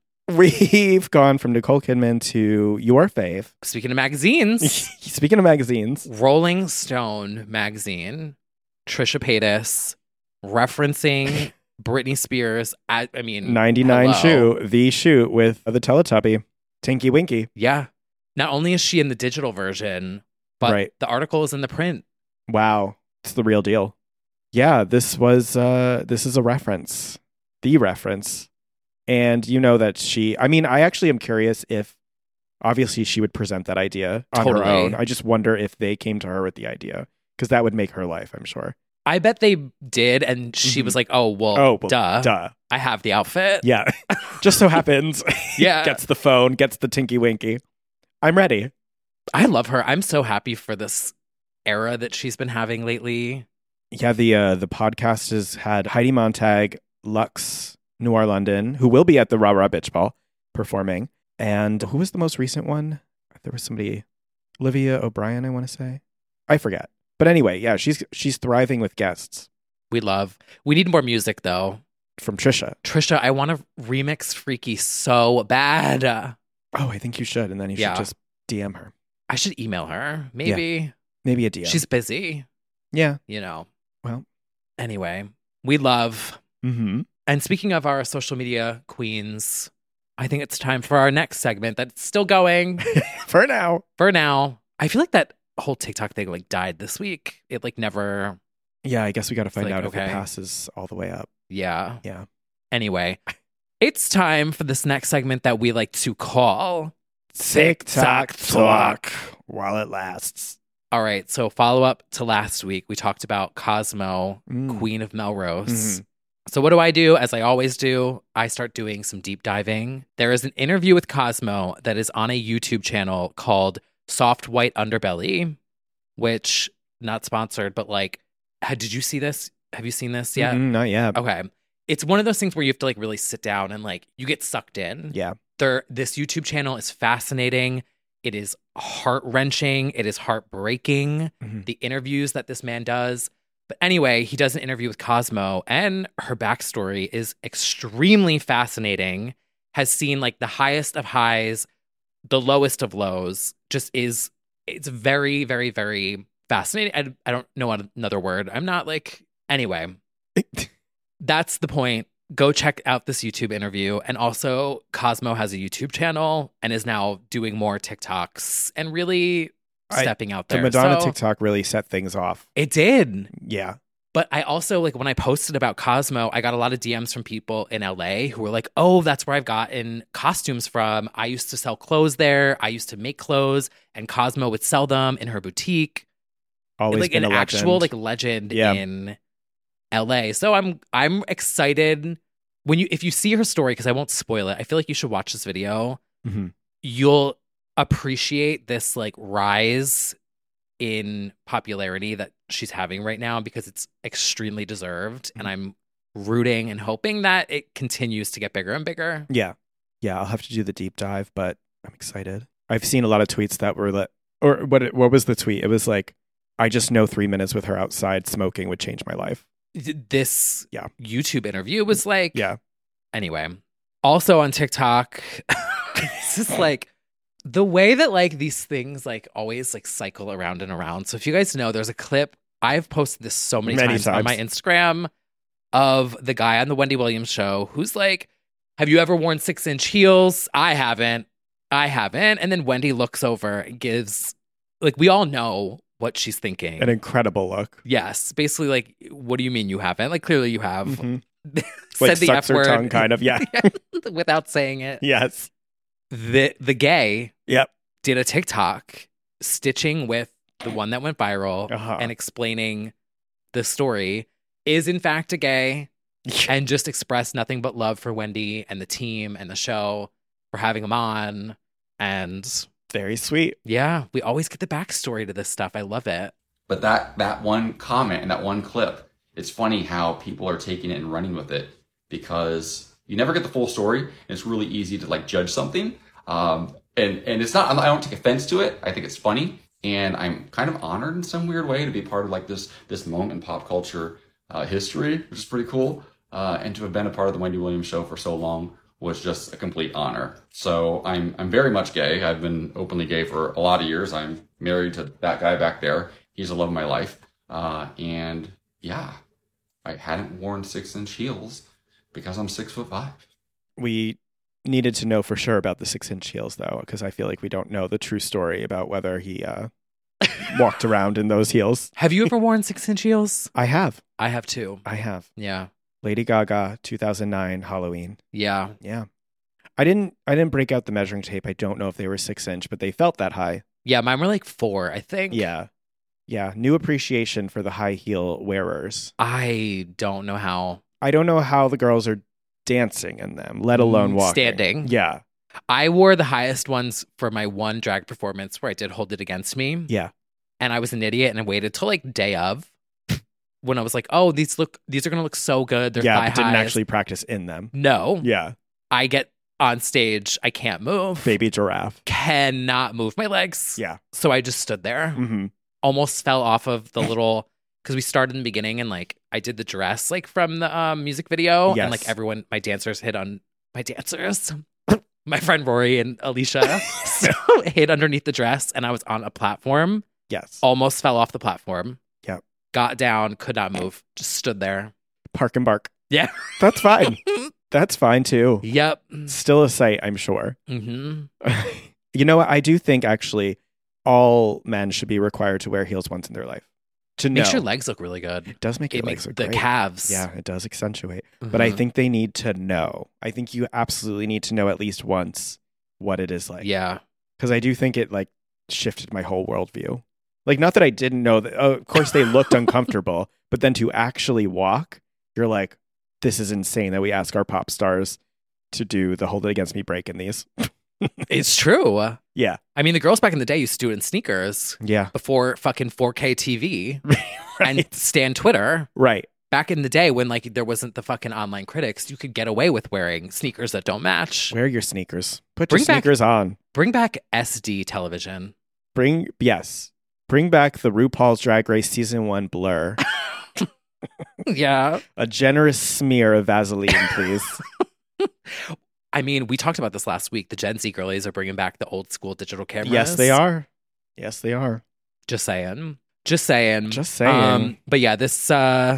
we've gone from Nicole Kidman to your fave. Speaking of magazines, Speaking of magazines. Rolling Stone magazine, Trisha Paytas referencing Britney Spears. 99 hello. shoot, the shoot with the Teletubby, Tinky Winky. Yeah. Not only is she in the digital version, but Right. the article is in the print. Wow. It's the real deal. Yeah, this is a reference. The reference. And you know that I actually am curious if obviously she would present that idea on her Totally. own. I just wonder if they came to her with the idea because that would make her life, I'm sure. I bet they did, and she was like, duh. I have the outfit. Yeah. Just so happens. Yeah. Gets the phone, gets the Tinky Winky. I'm ready. I love her. I'm so happy for this era that she's been having lately. Yeah, the podcast has had Heidi Montag, Lux Noir London, who will be at the Rah Rah Bitch Ball performing. And who was the most recent one? There was somebody, Olivia O'Brien, I want to say. I forget. But anyway, yeah, she's thriving with guests. We need more music, though. From Trisha. Trisha, I want to remix Freaky so bad. Oh, I think you should. And then you should just DM her. I should email her. Maybe. Yeah. Maybe a DM. She's busy. Yeah. You know. Well. Anyway, we love. Mm-hmm. And speaking of our social media queens, I think it's time for our next segment that's still going. For now. I feel like that whole TikTok thing like died this week. It like never. Yeah, I guess we got to find like, out if okay. it passes all the way up. Yeah. Yeah. Anyway, it's time for this next segment that we like to call TikTok Talk while it lasts. All right. So follow up to last week, we talked about Cosmo, Queen of Melrose. So what do? As I always do, I start doing some deep diving. There is an interview with Cosmo that is on a YouTube channel called Soft White Underbelly, which not sponsored, but like, did you see this? Have you seen this yet? Not yet. Okay. It's one of those things where you have to like really sit down and like you get sucked in. Yeah. This YouTube channel is fascinating. It is heart-wrenching. It is heartbreaking. The interviews that this man does. But anyway, he does an interview with Cosmo, and her backstory is extremely fascinating. Has seen like the highest of highs, the lowest of lows. It's very, very, very fascinating. I don't know another word. I'm not like, anyway, that's the point. Go check out this YouTube interview. And also, Cosmo has a YouTube channel and is now doing more TikToks and really stepping out there. The Madonna TikTok really set things off. It did. Yeah. But I also, like, when I posted about Cosmo, I got a lot of DMs from people in LA who were like, oh, that's where I've gotten costumes from. I used to sell clothes there. I used to make clothes, and Cosmo would sell them in her boutique. Always like been an a actual legend. like legend in LA. So I'm excited if you see her story, because I won't spoil it. I feel like you should watch this video. You'll appreciate this like rise in popularity that she's having right now, because it's extremely deserved. And I'm rooting and hoping that it continues to get bigger and bigger. Yeah. Yeah, I'll have to do the deep dive, but I'm excited. I've seen a lot of tweets that were what was the tweet? It was like, I just know 3 minutes with her outside smoking would change my life. This YouTube interview was like, yeah. Anyway, also on TikTok, it's just like the way that like these things like always like cycle around and around. So if you guys know, there's a clip. I've posted this so many times on my Instagram of the guy on the Wendy Williams show who's like, have you ever worn 6-inch heels? I haven't. And then Wendy looks over and gives, like, we all know what she's thinking. An incredible look. Yes. Basically, like, what do you mean you haven't? Like, clearly you have. Mm-hmm. Said Like the sucks F word. her tongue, kind of. Yeah. Without saying it. Yes. The gay Yep. did a TikTok stitching with the one that went viral Uh-huh. and explaining the story, is in fact a gay, and just expressed nothing but love for Wendy and the team and the show for having him on. And Very sweet. yeah, we always get the backstory to this stuff. I love it. But that one comment and that one clip, it's funny how people are taking it and running with it, because you never get the full story, and it's really easy to like judge something. And it's not, I don't take offense to it. I think it's funny, and I'm kind of honored in some weird way to be part of like this moment in pop culture history, which is pretty cool. And to have been a part of the Wendy Williams show for so long was just a complete honor. So I'm very much gay. I've been openly gay for a lot of years. I'm married to that guy back there. He's the love of my life. And yeah, I hadn't worn 6-inch heels because I'm 6'5". We needed to know for sure about the 6-inch heels, though, because I feel like we don't know the true story about whether he walked around in those heels. Have you ever worn 6-inch heels? I have. I have too. I have. Yeah. Lady Gaga, 2009 Halloween. Yeah. Yeah. I didn't break out the measuring tape. I don't know if they were 6-inch, but they felt that high. Yeah, mine were like 4, I think. Yeah. Yeah. New appreciation for the high heel wearers. I don't know how. I don't know how the girls are dancing in them, let alone walking. Standing. Yeah. I wore the highest ones for my one drag performance where I did Hold It Against Me. Yeah. And I was an idiot and I waited till like day of when I was like, oh, these are going to look so good. They're yeah, thigh but didn't highs. actually practice in them. No. Yeah. I get on stage. I can't move. Baby giraffe. Cannot move my legs. Yeah. So I just stood there. Mm-hmm. Almost fell off of the little, because we started in the beginning and like I did the dress like from the music video. Yes. And like everyone, my dancers hid on my dancers. My friend Rory and Alicia so hid underneath the dress, and I was on a platform. Yes. Almost fell off the platform. Yep. Got down, could not move. Just stood there. Park and bark. Yeah. That's fine. That's fine too. Yep. Still a sight, I'm sure. Mm-hmm. You know what? I do think actually all men should be required to wear heels once in their life. To know. Makes your legs look really good. It does make your It legs makes look the great. calves. Yeah, it does accentuate. But I Mhm. think they need to know. I think you absolutely need to know at least once what it is like. Yeah. Because I do think it like shifted my whole worldview. Like, not that I didn't know that. Oh, of course they looked uncomfortable, but then to actually walk, you're like, this is insane that we ask our pop stars to do the Hold It Against Me break in these. It's true. Yeah. I mean, the girls back in the day used to do it in sneakers Yeah. before fucking 4K TV Right. and Stan Twitter. Right. Back in the day when like there wasn't the fucking online critics, you could get away with wearing sneakers that don't match. Wear your sneakers. Put Bring your back- sneakers on. Bring back SD television. Bring back the RuPaul's Drag Race Season 1 blur. Yeah. A generous smear of Vaseline, please. I mean, we talked about this last week. The Gen Z girlies are bringing back the old school digital cameras. Yes, they are. Yes, they are. Just saying. Just saying. Just saying. But yeah, this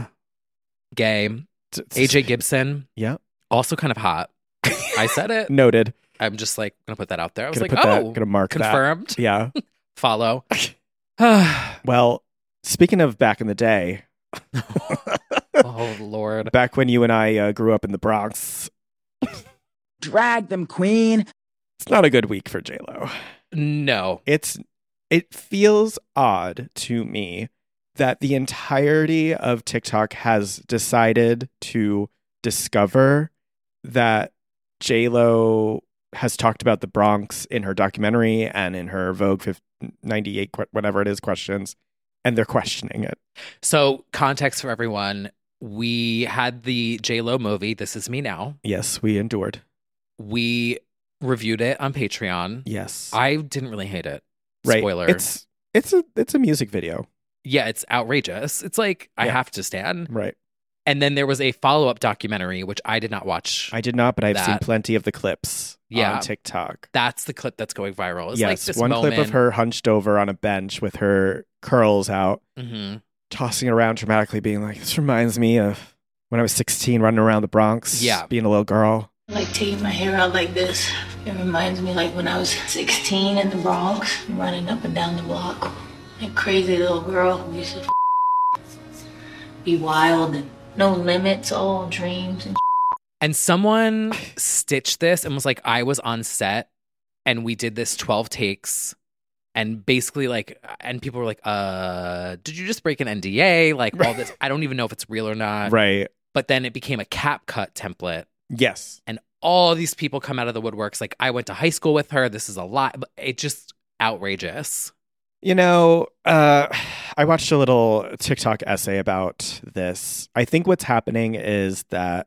gay AJ Gibson, Yeah. also kind of hot. I said it. Noted. I'm just like gonna put that out there. I was Gonna like, put that- oh, gonna mark that. confirmed. Yeah. Follow. Well, speaking of back in the day, Oh Lord. back when you and I grew up in the Bronx, Drag them, queen. it's not a good week for J-Lo. No. It feels odd to me that the entirety of TikTok has decided to discover that J-Lo has talked about the Bronx in her documentary and in her Vogue 98, whatever it is, questions, and they're questioning it. So context for everyone. We had the J-Lo movie, This Is Me Now. Yes, we endured. We reviewed it on Patreon. Yes. I didn't really hate it. Right. Spoiler. It's a music video. Yeah, it's outrageous. It's like, I Yeah. have to stand. Right. And then there was a follow-up documentary, which I did not watch. I did not, but I've seen That. plenty of the clips Yeah. on TikTok. That's the clip that's going viral. It's Yes, like this one moment. clip of her hunched over on a bench with her curls out, Mhm. tossing around dramatically, being like, "This reminds me of when I was 16, running around the Bronx, being a little girl. I like taking my hair out like this. It reminds me like when I was 16 in the Bronx, running up and down the block. A crazy little girl who used to be wild and no limits, all dreams and And someone stitched this and was like, I was on set and we did this 12 takes. And basically, like, and people were like, did you just break an NDA? Like, all this. I don't even know if it's real or not. Right. But then it became a CapCut template. Yes. And all these people come out of the woodworks. Like, I went to high school with her. This is a lot. It's just outrageous. You know, I watched a little TikTok essay about this. I think what's happening is that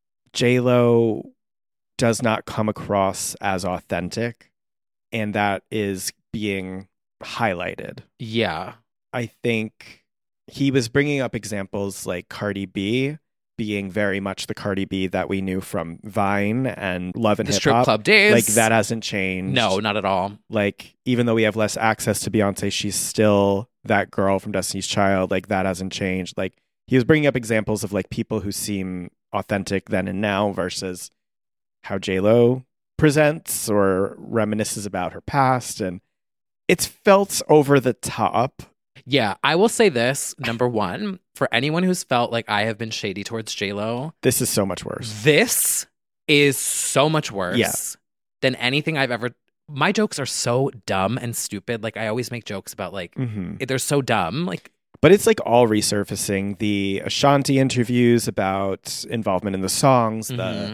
J-Lo does not come across as authentic, and that is being highlighted. Yeah. I think he was bringing up examples like Cardi B being very much the Cardi B that we knew from Vine and Love and The Hip strip Hop. club days. Like, that hasn't changed. No, not at all. Like, even though we have less access to Beyonce, she's still that girl from Destiny's Child. Like, that hasn't changed. Like, he was bringing up examples of like people who seem authentic then and now versus how J-Lo presents or reminisces about her past. And it's felt over the top. Yeah, I will say this. Number one, for anyone who's felt like I have been shady towards J-Lo, this is so much worse. This is so much worse than anything I've ever. My jokes are so dumb and stupid. Like, I always make jokes about like they're so dumb. Like, but it's like all resurfacing. The Ashanti interviews about involvement in the songs,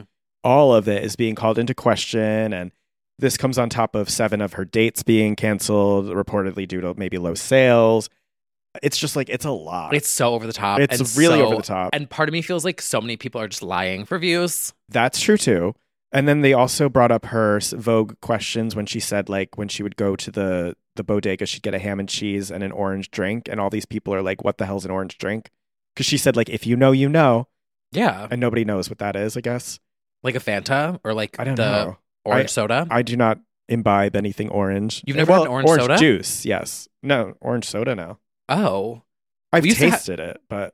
all of it is being called into question, and this comes on top of 7 of her dates being canceled, reportedly due to maybe low sales. It's just like, it's a lot. It's so over the top. It's really over the top. And part of me feels like so many people are just lying for views. That's true too. And then they also brought up her Vogue questions when she said, like, when she would go to the bodega, she'd get a ham and cheese and an orange drink. And all these people are like, what the hell's an orange drink? Because she said, like, if you know, you know. Yeah. And nobody knows what that is, I guess. Like a Fanta or like I don't know. Orange soda? I do not imbibe anything orange. You've never had an orange soda? Juice, yes. No, orange soda, no. Oh. I've tasted it, but...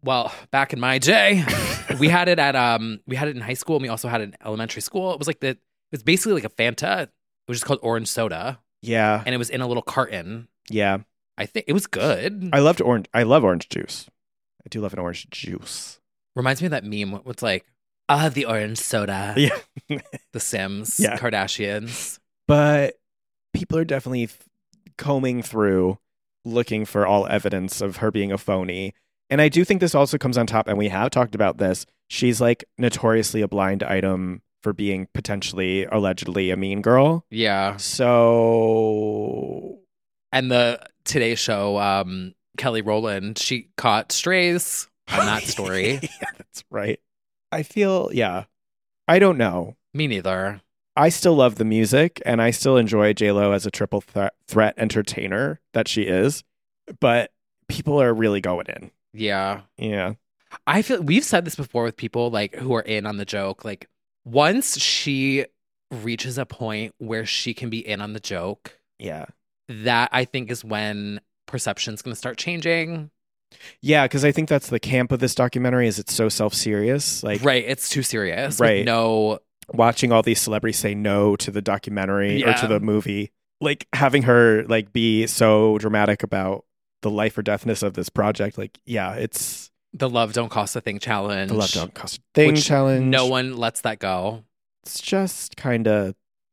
back in my day, we had it in high school, and we also had it in elementary school. It was like it was basically like a Fanta. It was just called orange soda. Yeah. And it was in a little carton. Yeah. I think it was good. I love orange juice. I do love an orange juice. Reminds me of that meme. It's like, I'll have the orange soda. Yeah. The Sims, Yeah. Kardashians. But people are definitely combing through, looking for all evidence of her being a phony. And I do think this also comes on top, and we have talked about this. She's like notoriously a blind item for being potentially, allegedly a mean girl. Yeah. So... And the Today Show, Kelly Rowland, she caught strays on that story. Yeah, that's right. I feel, I don't know. Me neither. I still love the music, and I still enjoy J-Lo as a triple threat entertainer that she is. But people are really going in. Yeah. Yeah. I feel we've said this before with people like who are in on the joke. Like, once she reaches a point where she can be in on the joke, that I think is when perception's going to start changing. Yeah, because I think that's the camp of this documentary is it's so self-serious. Like, right, it's too serious. Right. No, watching all these celebrities say no to the documentary or to the movie, like having her like be so dramatic about the life or deathness of this project. Like, it's the Love Don't Cost a Thing challenge. The Love Don't Cost a Thing challenge. No one lets that go. It's just kind of,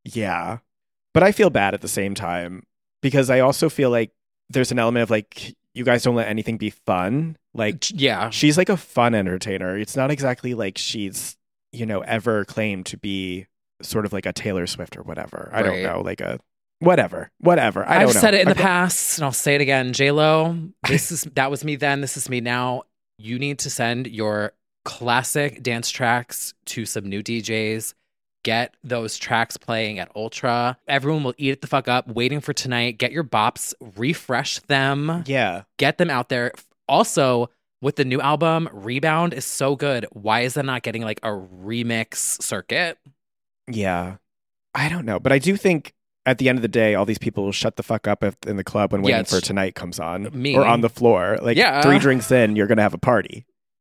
But I feel bad at the same time because I also feel like there's an element of like, you guys don't let anything be fun. Like, she's like a fun entertainer. It's not exactly like she's, ever claimed to be sort of like a Taylor Swift or whatever. I don't know, like a whatever. I've said it in the past, and I'll say it again. J-Lo, that was me then. This is me now. You need to send your classic dance tracks to some new DJs. Get those tracks playing at Ultra. Everyone will eat it the fuck up, waiting for tonight. Get your bops, refresh them. Yeah. Get them out there. Also, with the new album, Rebound is so good. Why is that not getting like a remix circuit? Yeah. I don't know. But I do think at the end of the day, all these people will shut the fuck up in the club when Waiting for Tonight comes on. Me. Or on the floor. Like 3 drinks in, you're going to have a party.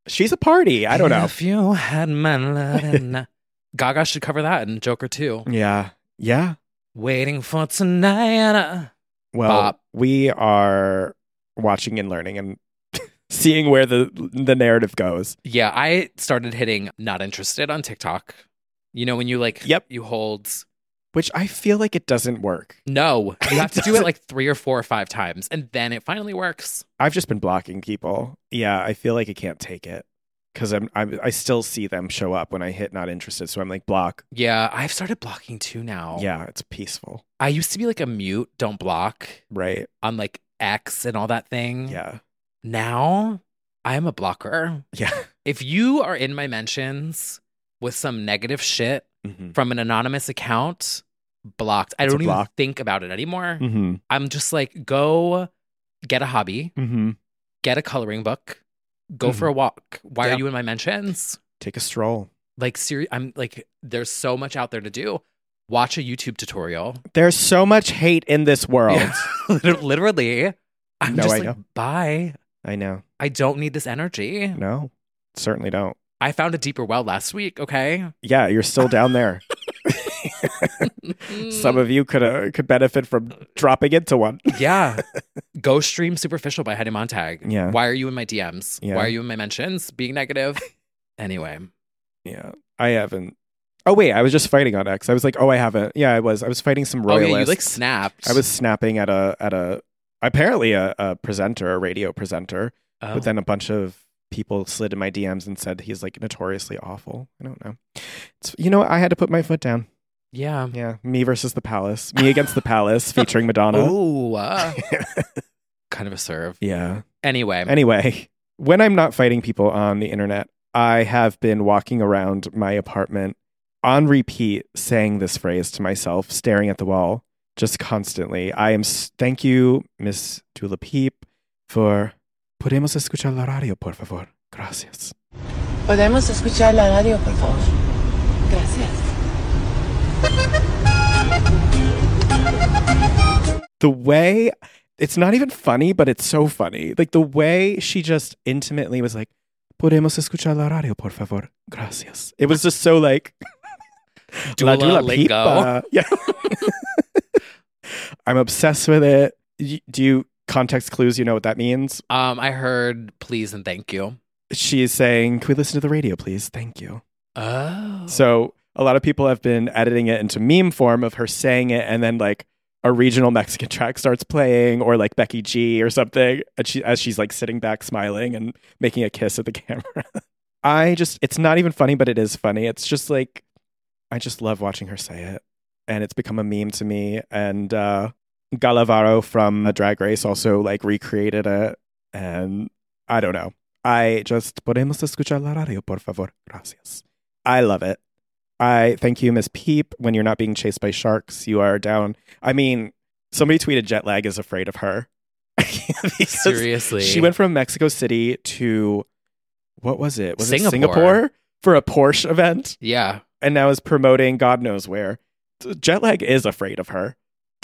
She's a party. I don't know. If you had my love and Gaga should cover that in Joker 2. Yeah. Yeah. Waiting for tonight. Well, Bop. we are watching and learning and seeing where the narrative goes. Yeah, I started hitting not interested on TikTok. You know, when you you hold. Which I feel like it doesn't worwork. No, you have to do it like 3 or 4 or 5 times and then it finally works. I've just been blocking people. Yeah, I feel like I can't take it because I still see them show up when I hit not interested. So I'm like, block. Yeah, I've started blocking too now. Yeah, it's peaceful. I used to be like a mute, don't block. Right. On like X and all that thing. Yeah. Now I'm a blocker. Yeah. If you are in my mentions with some negative shit from an anonymous account, blocked. I don't even think about it anymore. Mm-hmm. I'm just like, go get a hobby, get a coloring book, go for a walk. Why are you in my mentions? Take a stroll. Like, I'm like, there's so much out there to do. Watch a YouTube tutorial. There's so much hate in this world. Yeah. Literally. I'm just I like, know. bye. I know. I don't need this energy. No, certainly don't. I found a deeper well last week, okay? Yeah, you're still down there. Some of you could benefit from dropping into one. Yeah. Go stream Superficial by Heidi Montag. Yeah. Why are you in my DMs? Yeah. Why are you in my mentions? Being negative. Anyway. Yeah. I haven't. Oh, wait. I was just fighting on X. I was like, oh, I haven't. Yeah, I was. I was fighting some royalists. Oh, yeah, you like snapped. I was snapping at a apparently a presenter, a radio presenter. Oh. But then a bunch of people slid in my DMs and said he's like notoriously awful. I don't know. You know what? I had to put my foot down. Yeah. Yeah. Me versus the Palace. Me against the Palace featuring Madonna. Oh. Kind of a serve. Yeah. Anyway, when I'm not fighting people on the internet, I have been walking around my apartment on repeat saying this phrase to myself, staring at the wall just constantly. Thank you, Miss Dula Peep, for Podemos escuchar la radio, por favor. Gracias. Podemos escuchar la radio, por favor. Gracias. The way, it's not even funny, but it's so funny. Like the way she just intimately was like, Podemos escuchar la radio, por favor. Gracias. It was just so like, Dula lingo. Yeah. I'm obsessed with it. Do you, context clues, you know what that means? I heard please and thank you. She's saying, can we listen to the radio, please? Thank you. Oh. So a lot of people have been editing it into meme form of her saying it, and then like a regional Mexican track starts playing, or like Becky G or something, and she's like sitting back smiling and making a kiss at the camera. It's not even funny, but it is funny. It's just like, I just love watching her say it, and it's become a meme to me. And Galavaro from Drag Race also like recreated it, and I don't know. Podemos escuchar la radio, por favor. Gracias. I love it. I thank you, Miss Peep. When you're not being chased by sharks, you are down. I mean, somebody tweeted Jetlag is afraid of her. Seriously. She went from Mexico City to, what was it? Was Singapore. it Singapore for a Porsche event? Yeah. And now is promoting God knows where. Jetlag is afraid of her.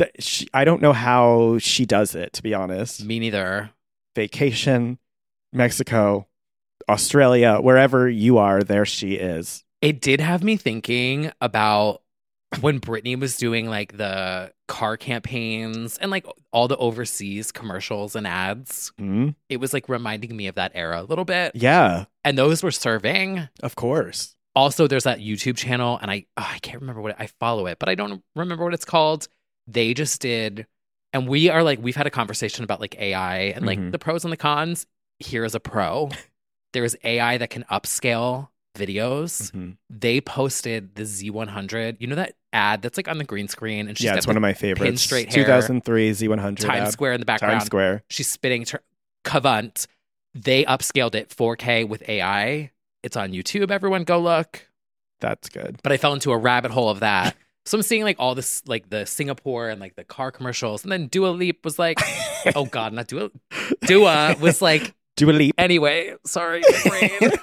I don't know how she does it, to be honest. Me neither. Vacation, Mexico, Australia, wherever you are, there she is. It did have me thinking about when Britney was doing like the car campaigns and like all the overseas commercials and ads. Mm-hmm. It was like reminding me of that era a little bit. Yeah. And those were serving. Of course. Also, there's that YouTube channel, and I can't remember I follow it, but I don't remember what it's called. They just did, and we've had a conversation about like AI and like the pros and the cons. Here's a pro. There's AI that can upscale videos. Mm-hmm. They posted the Z100. You know that ad that's like on the green screen, and she's got it's one of my favorites. Pin straight hair. 2003 Z100 Times ad. Square in the background. Times Square. She's spitting Cavant. They upscaled it 4K with AI. It's on YouTube. Everyone go look. That's good. But I fell into a rabbit hole of that. So I'm seeing like all this, like the Singapore and like the car commercials. And then Dua Lipa was like, oh God, not Dua. Dua was like, Dua Lipa. Anyway, sorry, my brain.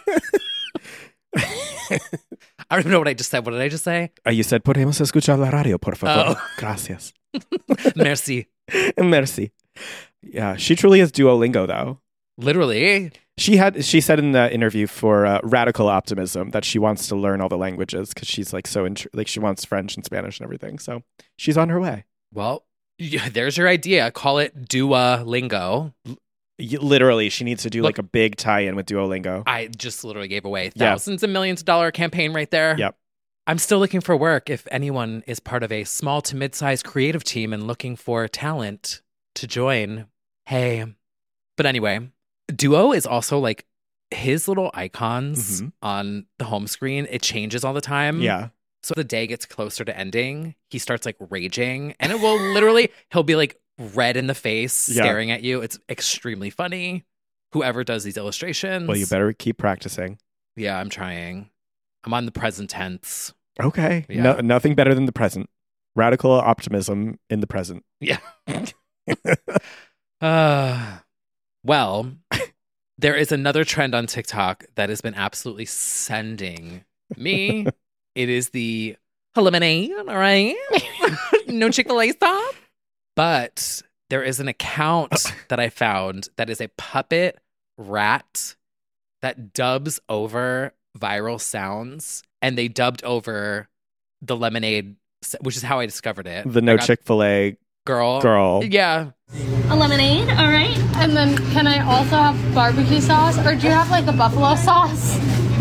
I don't even know what I just said. What did I just say? You said, podemos escuchar la radio, por favor. Oh. Gracias. Merci. Merci. Yeah, she truly is Duolingo, though. Literally. She said in the interview for Radical Optimism that she wants to learn all the languages because she's like she wants French and Spanish and everything. So she's on her way. Well, there's your idea. Call it Duolingo. Literally, she needs to do like a big tie-in with Duolingo. I just literally gave away thousands of millions of dollar campaign right there. Yep. I'm still looking for work if anyone is part of a small to mid-sized creative team and looking for talent to join. Hey. But anyway, Duo is also like his little icons on the home screen. It changes all the time. Yeah. So the day gets closer to ending, he starts like raging and it will literally, he'll be like red in the face staring at you. It's extremely funny. Whoever does these illustrations. Well, you better keep practicing. Yeah, I'm trying. I'm on the present tense. Okay. Yeah. Nothing better than the present. Radical optimism in the present. Yeah. Well, there is another trend on TikTok that has been absolutely sending me. It is the lemonade, all right? No Chick-fil-A sauce. But there is an account that I found that is a puppet rat that dubs over viral sounds. And they dubbed over the lemonade, which is how I discovered it. The Chick-fil-A girl. Yeah. A lemonade, all right. And then can I also have barbecue sauce? Or do you have like a buffalo sauce?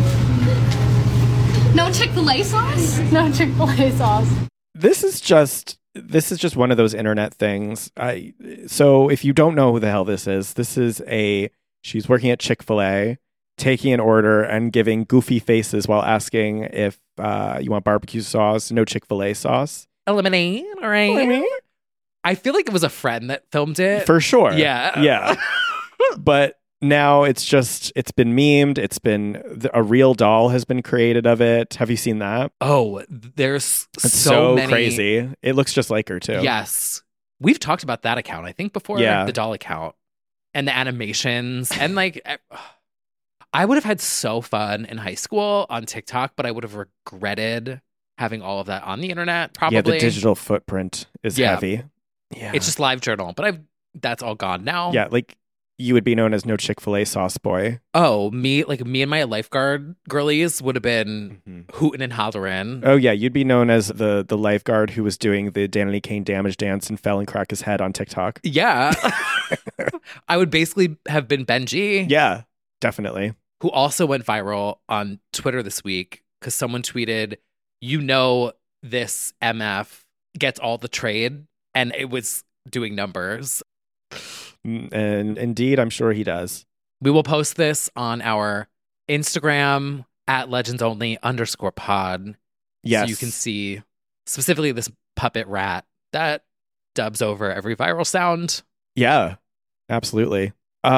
No Chick-fil-A sauce? No Chick-fil-A sauce. This is just one of those internet things. So if you don't know who the hell this is she's working at Chick-fil-A, taking an order and giving goofy faces while asking if you want barbecue sauce, no Chick-fil-A sauce. A lemonade, all right. Lemonade? I feel like it was a friend that filmed it. For sure. Yeah. Yeah. But now it's been memed. It's been, a real doll has been created of it. Have you seen that? Oh, there's it's so many. Crazy. It looks just like her too. Yes. We've talked about that account, I think, before. Yeah. The doll account. And the animations. And like, I would have had so fun in high school on TikTok, but I would have regretted having all of that on the internet, probably. Yeah, the digital footprint is heavy. Yeah. It's just LiveJournal, but that's all gone now. Yeah, like you would be known as no Chick-fil-A sauce boy. Oh, me and my lifeguard girlies would have been hooting and hollering. Oh yeah, you'd be known as the lifeguard who was doing the Danny Kane damage dance and fell and cracked his head on TikTok. Yeah. I would basically have been Benji. Yeah, definitely. Who also went viral on Twitter this week because someone tweeted, this MF gets all the trade, and it was doing numbers. And indeed, I'm sure he does. We will post this on our Instagram at legendsonly_pod. Yes. So you can see specifically this puppet rat that dubs over every viral sound. Yeah, absolutely.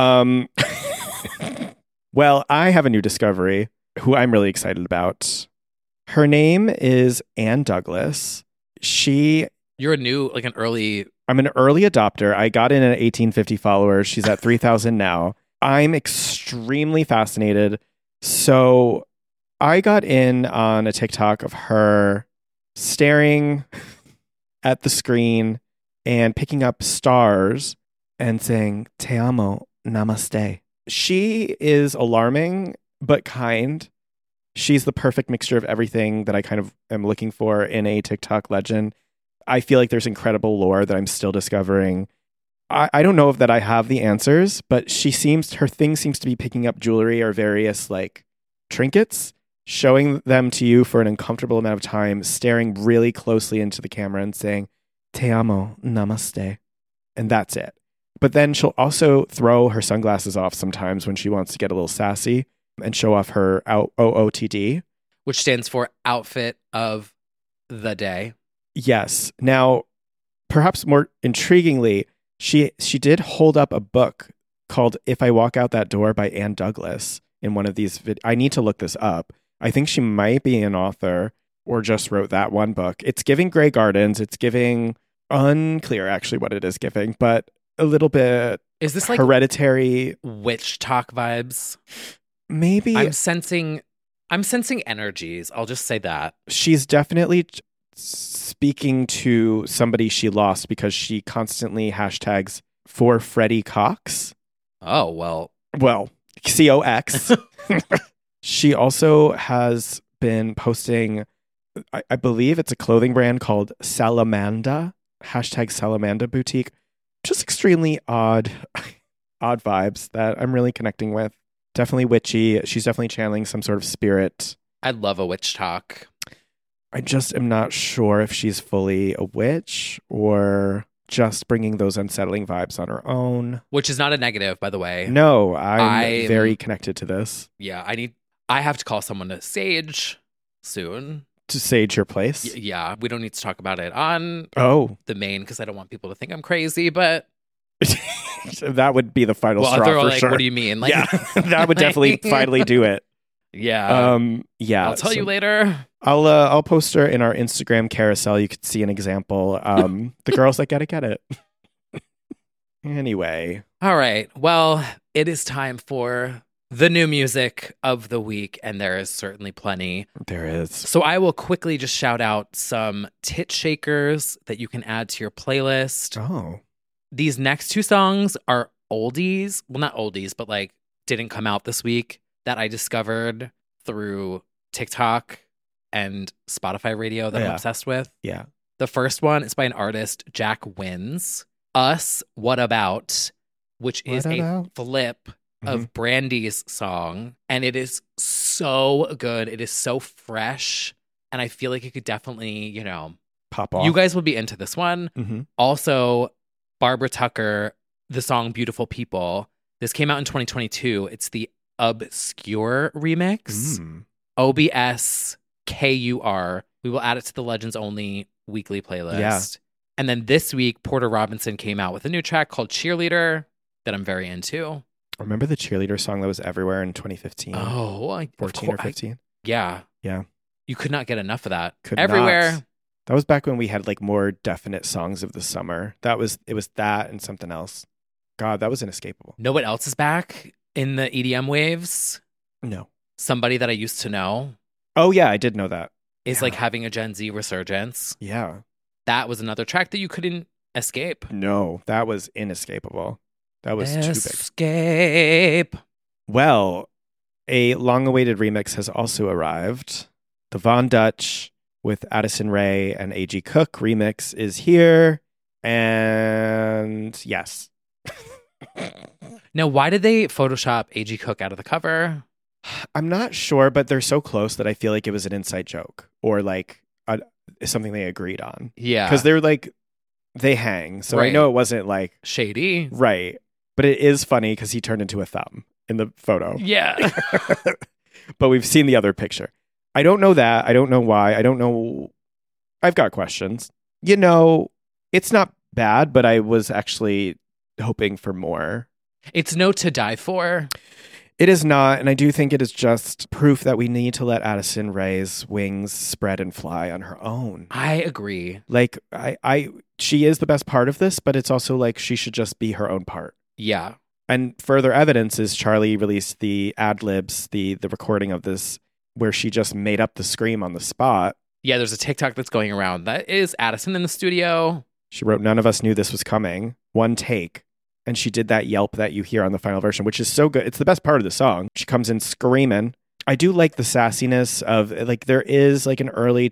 Well, I have a new discovery who I'm really excited about. Her name is Ann Douglas. You're an early... I'm an early adopter. I got in at 1850 followers. She's at 3,000 now. I'm extremely fascinated. So I got in on a TikTok of her staring at the screen and picking up stars and saying, "Te amo, namaste." She is alarming, but kind. She's the perfect mixture of everything that I kind of am looking for in a TikTok legend. I feel like there's incredible lore that I'm still discovering. I don't know if that I have the answers, but her thing seems to be picking up jewelry or various like trinkets, showing them to you for an uncomfortable amount of time, staring really closely into the camera and saying, "Te amo, namaste." And that's it. But then she'll also throw her sunglasses off sometimes when she wants to get a little sassy and show off her OOTD. Which stands for Outfit of the Day. Yes. Now, perhaps more intriguingly, she did hold up a book called If I Walk Out That Door by Ann Douglas in one of these I need to look this up. I think she might be an author or just wrote that one book. It's giving Grey Gardens. It's giving unclear actually what it is giving, but a little bit is this like Hereditary witch talk vibes? Maybe. I'm sensing energies. I'll just say that. She's definitely speaking to somebody she lost because she constantly hashtags for Freddie Cox. Oh, well, Well, COX. She also has been posting, I believe it's a clothing brand called Salamanda, #Salamanda Boutique. Just extremely odd vibes that I'm really connecting with. Definitely witchy. She's definitely channeling some sort of spirit. I love a witch talk. I just am not sure if she's fully a witch or just bringing those unsettling vibes on her own. Which is not a negative, by the way. No, I'm very connected to this. Yeah, I have to call someone to sage soon. To sage your place? Yeah, we don't need to talk about it on the main because I don't want people to think I'm crazy, but... that would be the final straw for like, sure. What do you mean? Like, yeah, that would definitely finally do it. Yeah. Yeah. I'll tell you later. I'll post her in our Instagram carousel. You could see an example. The girls that get it. Anyway. All right. Well, it is time for the new music of the week, and there is certainly plenty. There is. So I will quickly just shout out some tit shakers that you can add to your playlist. Oh. These next two songs are oldies. Well, not oldies, but like didn't come out this week that I discovered through TikTok and Spotify radio that I'm obsessed with. Yeah. The first one is by an artist, Jack Wins. Us, What About, which is a flip of Brandy's song. And it is so good. It is so fresh. And I feel like it could definitely, pop off. You guys would be into this one. Mm-hmm. Also, Barbara Tucker, the song Beautiful People. This came out in 2022. It's the Obscure remix. OBSKUR. We will add it to the Legends Only weekly playlist. Yeah. And then this week, Porter Robinson came out with a new track called Cheerleader that I'm very into. Remember the Cheerleader song that was everywhere in 2015? Oh, 14 or 15? Yeah. Yeah. You could not get enough of that. Could everywhere. Not. That was back when we had like more definite songs of the summer. It was that and something else. God, that was inescapable. Know what else is back in the EDM waves? No. Somebody that I used to know. Oh yeah, I did know that. Is like having a Gen Z resurgence. Yeah. That was another track that you couldn't escape. No, that was inescapable. That was too big. Escape. Well, a long-awaited remix has also arrived. The Von Dutch with Addison Rae and A.G. Cook remix is here. And yes. Now, why did they Photoshop A.G. Cook out of the cover? I'm not sure, but they're so close that I feel like it was an inside joke or like something they agreed on. Yeah. Because they're like, they hang. So I know it wasn't like shady. Right. But it is funny because he turned into a thumb in the photo. Yeah. But we've seen the other picture. I don't know that. I don't know why. I don't know. I've got questions. It's not bad, but I was actually hoping for more. It's no To Die For. It is not, and I do think it is just proof that we need to let Addison Rae's wings spread and fly on her own. I agree. Like, she is the best part of this, but it's also like she should just be her own part. Yeah. And further evidence is Charlie released the ad-libs, the recording of this, where she just made up the scream on the spot. Yeah, there's a TikTok that's going around. That is Addison in the studio. She wrote, "None of us knew this was coming." One take. And she did that yelp that you hear on the final version, which is so good. It's the best part of the song. She comes in screaming. I do like the sassiness of, like, there is like an early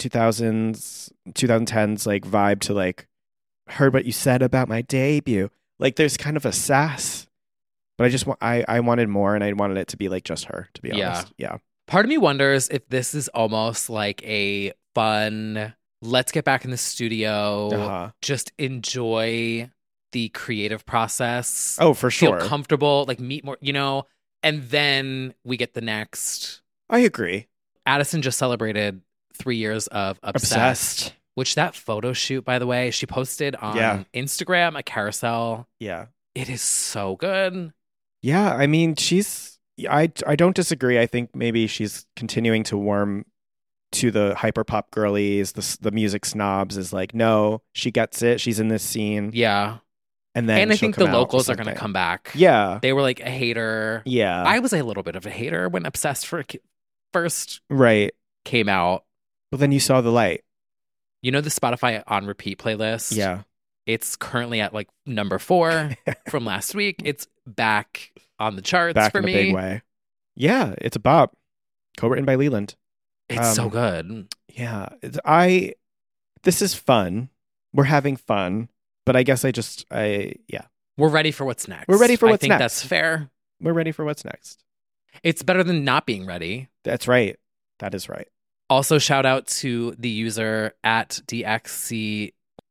2010s like vibe to like, heard what you said about my debut. Like, there's kind of a sass. But I just I wanted more, and I wanted it to be like just her, to be honest. Yeah. Part of me wonders if this is almost like a fun, let's get back in the studio, just enjoy the creative process. Oh, for sure. Feel comfortable, like meet more, and then we get the next. I agree. Addison just celebrated 3 years of Obsessed. Which that photo shoot, by the way, she posted on Instagram, a carousel. Yeah. It is so good. Yeah, I mean, I don't disagree. I think maybe she's continuing to warm to the hyperpop girlies, the music snobs is like, no, she gets it. She's in this scene. Yeah. And then I think the locals are going to come back. Yeah. They were like a hater. Yeah. I was a little bit of a hater when Obsessed first came out. But then you saw the light. The Spotify on repeat playlist? Yeah. It's currently at like number 4 from last week. It's back on the charts back for in me. a big way. Yeah, it's a bop. Co-written by Leland. It's so good. Yeah. This is fun. We're having fun. But I guess We're ready for what's next. We're ready for what's I think next. that's fair. We're ready for what's next. It's better than not being ready. That's right. That is right. Also, shout out to the user at DXCKIII.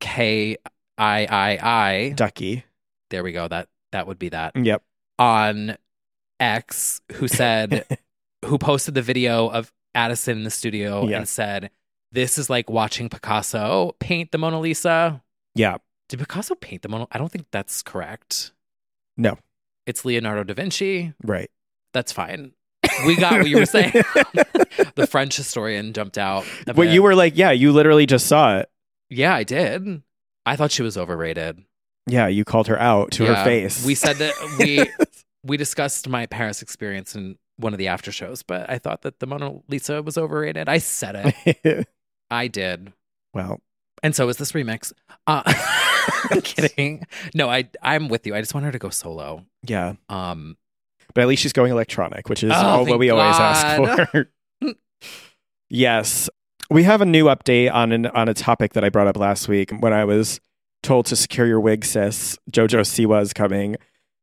Ducky. There we go. That would be that. Yep. On X, who posted the video of Addison in the studio and said, "This is like watching Picasso paint the Mona Lisa." Yeah. Did Picasso paint the Mona? I don't think that's correct. No. It's Leonardo da Vinci. Right. That's fine. We got what you were saying. The French historian jumped out. Well, you were like, yeah, you literally just saw it. Yeah, I did. I thought she was overrated. Yeah, you called her out to her face. We said that we discussed my Paris experience in one of the after shows, but I thought that the Mona Lisa was overrated. I said it. I did. Well. And so is this remix. I'm kidding. No, I'm with you. I just want her to go solo. Yeah. But at least she's going electronic, which is what we God. always ask for. Yes. We have a new update on a topic that I brought up last week when I was told to secure your wig, sis. JoJo Siwa is coming.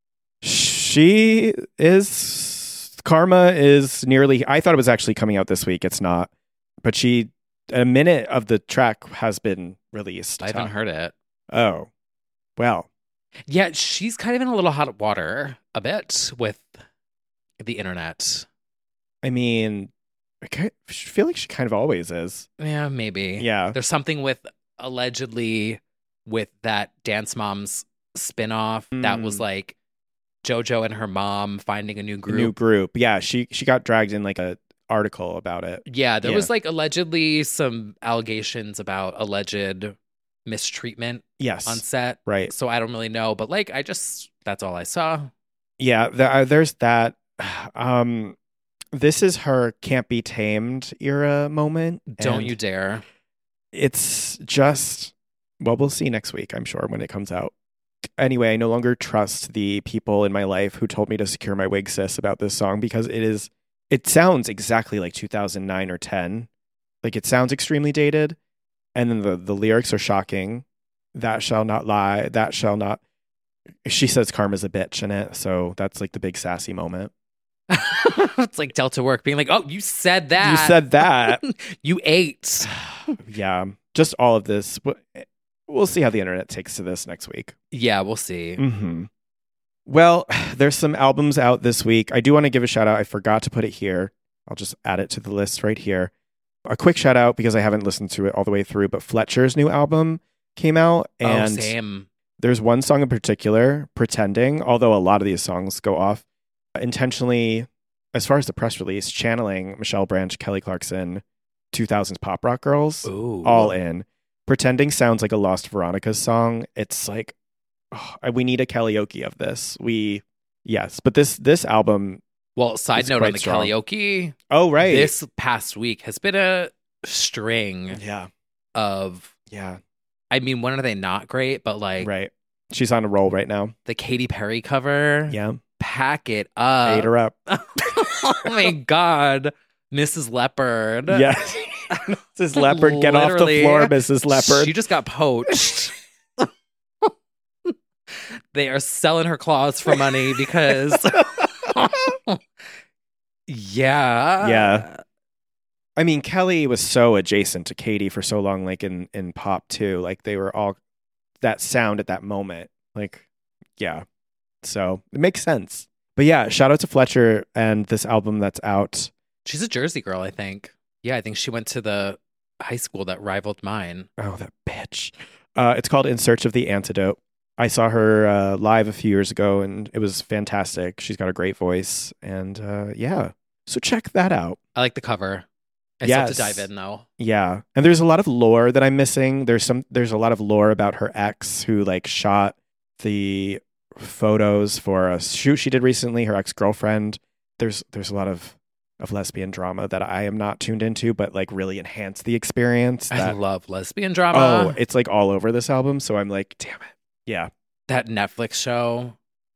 Karma is nearly, I thought it was actually coming out this week. It's not. But a minute of the track has been released. I haven't heard it. Oh, well. Yeah, she's kind of in a little hot water a bit with the internet. I mean, I feel like she kind of always is. Yeah, maybe. Yeah. There's something allegedly with that Dance Moms spinoff that was like JoJo and her mom finding a new group. Yeah, she got dragged in like a article about it. Yeah, there was like allegedly some allegations about alleged mistreatment on set. Right. So I don't really know, but like that's all I saw. Yeah, there's that. This is her Can't Be Tamed era moment. Don't you dare. It's just, well, we'll see next week, I'm sure, when it comes out. Anyway, I no longer trust the people in my life who told me to secure my wig, sis, about this song because it sounds exactly like 2009 or 10. Like it sounds extremely dated. And then the lyrics are shocking. That shall not lie. That shall not. She says karma's a bitch in it. So that's like the big sassy moment. It's like Delta Work being like, oh, you said that. You said that. You ate. Yeah. Just all of this. We'll see how the internet takes to this next week. Yeah, we'll see. Mm-hmm. Well, there's some albums out this week. I do want to give a shout out. I forgot to put it here. I'll just add it to the list right here. A quick shout out because I haven't listened to it all the way through, but Fletcher's new album came out. And same. There's one song in particular, Pretending, although a lot of these songs go off intentionally, as far as the press release, channeling Michelle Branch, Kelly Clarkson, 2000s pop rock girls, all in. Pretending sounds like a Lost Veronica's song. It's like, we need a karaoke of this. Yes, but this album. Well, side note on the strong. Karaoke. Oh, right. This past week has been a string of. Yeah. I mean, when are they not great? But like. Right. She's on a roll right now. The Katy Perry cover. Yeah. Pack it up. Ate her up. Oh my God. Mrs. Leopard. Yes. Mrs. Leopard, get off the floor, Mrs. Leopard. She just got poached. They are selling her claws for money because. Yeah. I mean, Kelly was so adjacent to Katy for so long, like in pop too. Like they were all that sound at that moment. Like, yeah. So it makes sense. But yeah, shout out to Fletcher and this album that's out. She's a Jersey girl, I think. Yeah, I think she went to the high school that rivaled mine. Oh, that bitch. It's called In Search of the Antidote. I saw her live a few years ago and it was fantastic. She's got a great voice and yeah. So check that out. I like the cover. I still have to dive in though. Yeah. And there's a lot of lore that I'm missing. There's a lot of lore about her ex who like shot the photos for a shoot she did recently, her ex-girlfriend. There's a lot of lesbian drama that I am not tuned into, but like really enhance the experience. I love lesbian drama. Oh, it's like all over this album. So I'm like, damn it. Yeah. That Netflix show.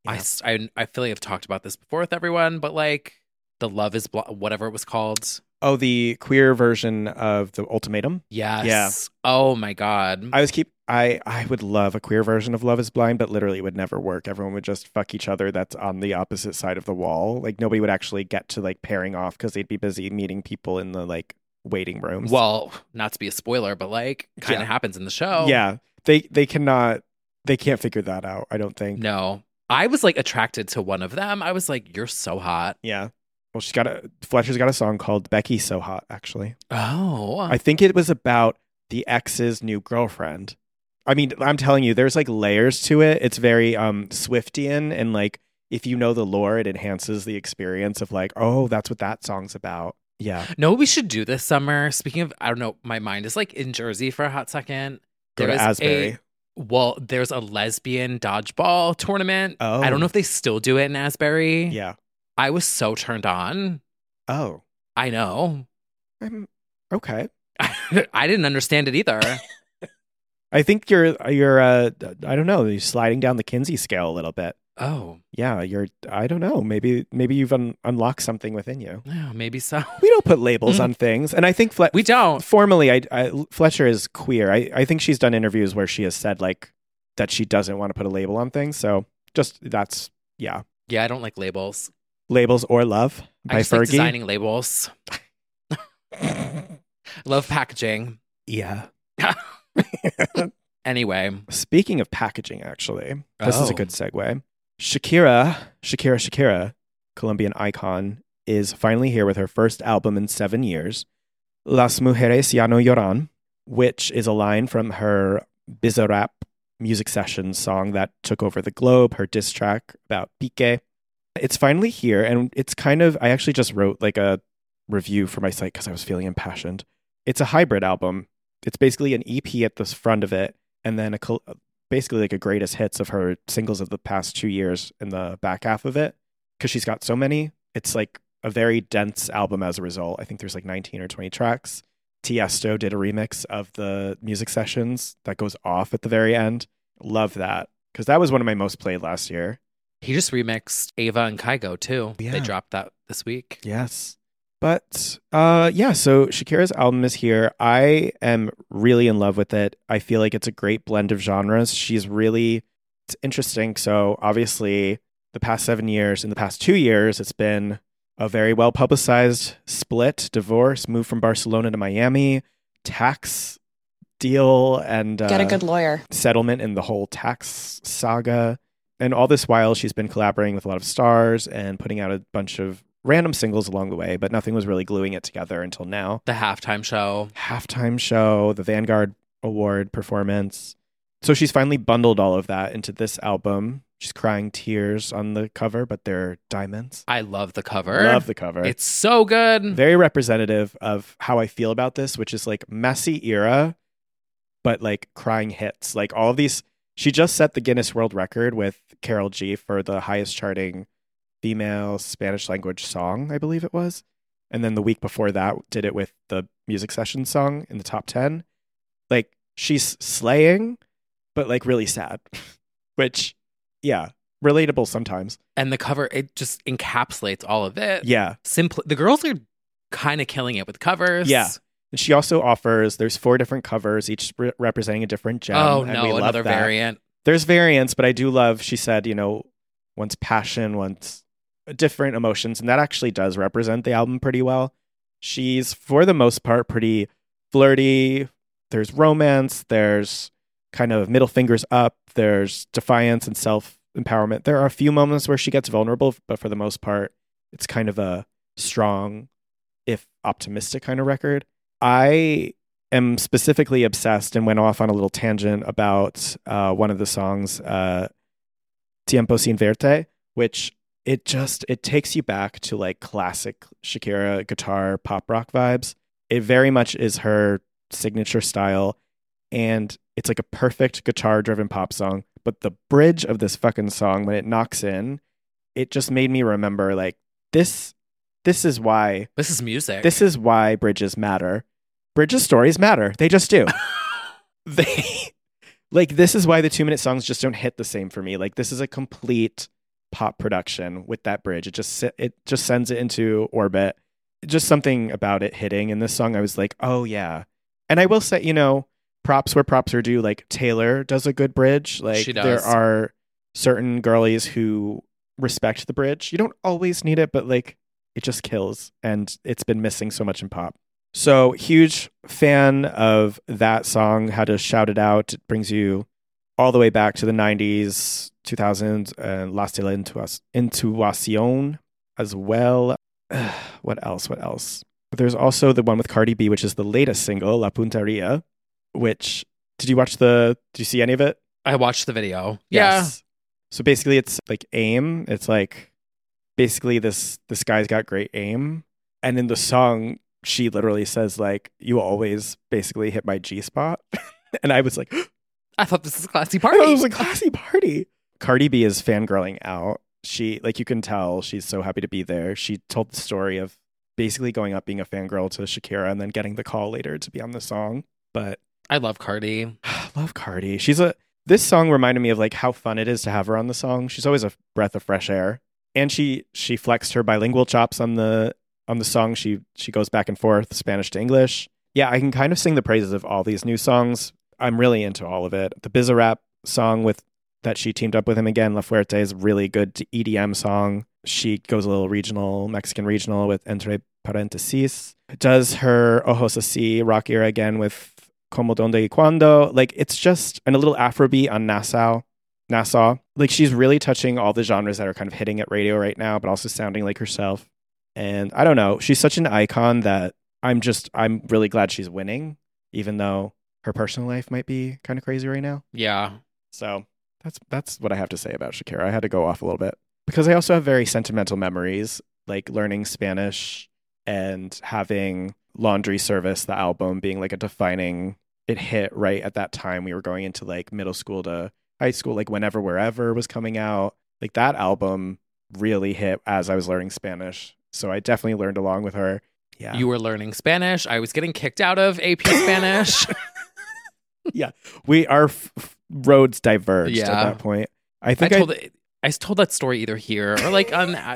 I feel like I've talked about this before with everyone, but like the Love is whatever it was called. Oh, the queer version of the Ultimatum? Yes. Yeah. Oh my God. I would love a queer version of Love is Blind, but literally it would never work. Everyone would just fuck each other that's on the opposite side of the wall. Like nobody would actually get to like pairing off because they'd be busy meeting people in the like waiting rooms. Well, not to be a spoiler, but like kind of happens in the show. Yeah. They can't figure that out, I don't think. No. I was like attracted to one of them. I was like, you're so hot. Yeah. Well, Fletcher's got a song called Becky's So Hot, actually. Oh. I think it was about the ex's new girlfriend. I mean, I'm telling you, there's like layers to it. It's very Swiftian, and like if you know the lore, it enhances the experience of like, oh, that's what that song's about. Yeah. No, we should do this summer. Speaking of, I don't know, my mind is like in Jersey for a hot second. Go to Asbury. There's a lesbian dodgeball tournament. Oh. I don't know if they still do it in Asbury. Yeah. I was so turned on. Oh. I know. Okay. I didn't understand it either. I think you're I don't know, you're sliding down the Kinsey scale a little bit. Oh. Yeah, I don't know. Maybe you've unlocked something within you. Yeah, maybe so. We don't put labels on things. And I think we don't. Formally, Fletcher is queer. I think she's done interviews where she has said like that she doesn't want to put a label on things. So just that's, yeah. Yeah, I don't like labels. Labels or Love by I just Fergie. like designing labels. Love packaging. Yeah. Anyway. Speaking of packaging, actually, this is a good segue. Shakira, Colombian icon, is finally here with her first album in 7 years, Las Mujeres Ya No Lloran, which is a line from her Bizarrap music sessions song that took over the globe, her diss track about Piqué. It's finally here, and it's kind of, I actually just wrote like a review for my site because I was feeling impassioned. It's a hybrid album. It's basically an EP at the front of it, and then basically like a greatest hits of her singles of the past 2 years in the back half of it. Because she's got so many, it's like a very dense album as a result. I think there's like 19 or 20 tracks. Tiesto did a remix of the music sessions that goes off at the very end. Love that, because that was one of my most played last year. He just remixed Ava and Kygo too. Yeah. They dropped that this week. Yes. But so Shakira's album is here. I am really in love with it. I feel like it's a great blend of genres. It's interesting. So obviously the past 7 years, in the past 2 years, it's been a very well publicized split, divorce, move from Barcelona to Miami, tax deal, and get a good lawyer, settlement in the whole tax saga. And all this while, she's been collaborating with a lot of stars and putting out a bunch of random singles along the way, but nothing was really gluing it together until now. The halftime show, the Vanguard Award performance. So she's finally bundled all of that into this album. She's crying tears on the cover, but they're diamonds. I love the cover. It's so good. Very representative of how I feel about this, which is like messy era, but like crying hits. Like all of these. She just set the Guinness World Record with Karol G for the highest charting female Spanish language song, I believe it was. And then the week before that, did it with the music session song in the top 10. Like, she's slaying, but like really sad. Which, yeah, relatable sometimes. And the cover, it just encapsulates all of it. Yeah. The girls are kind of killing it with covers. Yeah. And she also offers, there's 4 different covers, each representing a different gem. Oh, and no, another variant. There's variants, but I do love, she said, one's passion, one's different emotions. And that actually does represent the album pretty well. She's, for the most part, pretty flirty. There's romance. There's kind of middle fingers up. There's defiance and self-empowerment. There are a few moments where she gets vulnerable, but for the most part, it's kind of a strong, if optimistic kind of record. I am specifically obsessed and went off on a little tangent about one of the songs, Tiempo Sin Verte, which it takes you back to like classic Shakira guitar pop rock vibes. It very much is her signature style, and it's like a perfect guitar driven pop song. But the bridge of this fucking song, when it knocks in, it just made me remember like this is why this is music. This is why bridges matter. Bridges stories matter. They just do. This is why the 2-minute songs just don't hit the same for me. Like, this is a complete pop production with that bridge. It just sends it into orbit. Just something about it hitting in this song. I was like, oh yeah. And I will say, you know, props where props are due. Like Taylor does a good bridge. Like She does. there are certain girlies who respect the bridge. You don't always need it, but like it just kills. And it's been missing so much in pop. So huge fan of that song. Had to shout it out. It brings you all the way back to the 90s, 2000s, and La Stella Intuacion as well. What else? There's also the one with Cardi B, which is the latest single, La Punteria, which, did you see any of it? I watched the video. Yes. So basically it's like aim. It's like, basically this guy's got great aim. And in the song, she literally says like, you always basically hit my G-spot. And I was like, I thought this was a classy party. it was a classy party. Cardi B is fangirling out. She, like, you can tell she's so happy to be there. She told the story of basically going up being a fangirl to Shakira and then getting the call later to be on the song. But I love Cardi. love Cardi. This song reminded me of like how fun it is to have her on the song. She's always a breath of fresh air. And she flexed her bilingual chops on the song. She goes back and forth, Spanish to English. Yeah, I can kind of sing the praises of all these new songs. I'm really into all of it. The Bizarrap song that she teamed up with him again, La Fuerte, is a really good EDM song. She goes a little regional, Mexican regional with Entre Paréntesis. Does her Ojos Así rock era again with Como Donde y Cuando. Like, it's just, and a little Afrobeat on Nassau. Like, she's really touching all the genres that are kind of hitting at radio right now, but also sounding like herself. And I don't know, she's such an icon that I'm really glad she's winning, even though her personal life might be kind of crazy right now. Yeah. So that's what I have to say about Shakira. I had to go off a little bit because I also have very sentimental memories, like learning Spanish and having Laundry Service, the album, being like it hit right at that time. We were going into like middle school to high school, like Whenever, Wherever was coming out. Like that album really hit as I was learning Spanish. So I definitely learned along with her. Yeah. You were learning Spanish. I was getting kicked out of AP Spanish. Yeah. Our roads diverged at that point. I think I told that story either here or like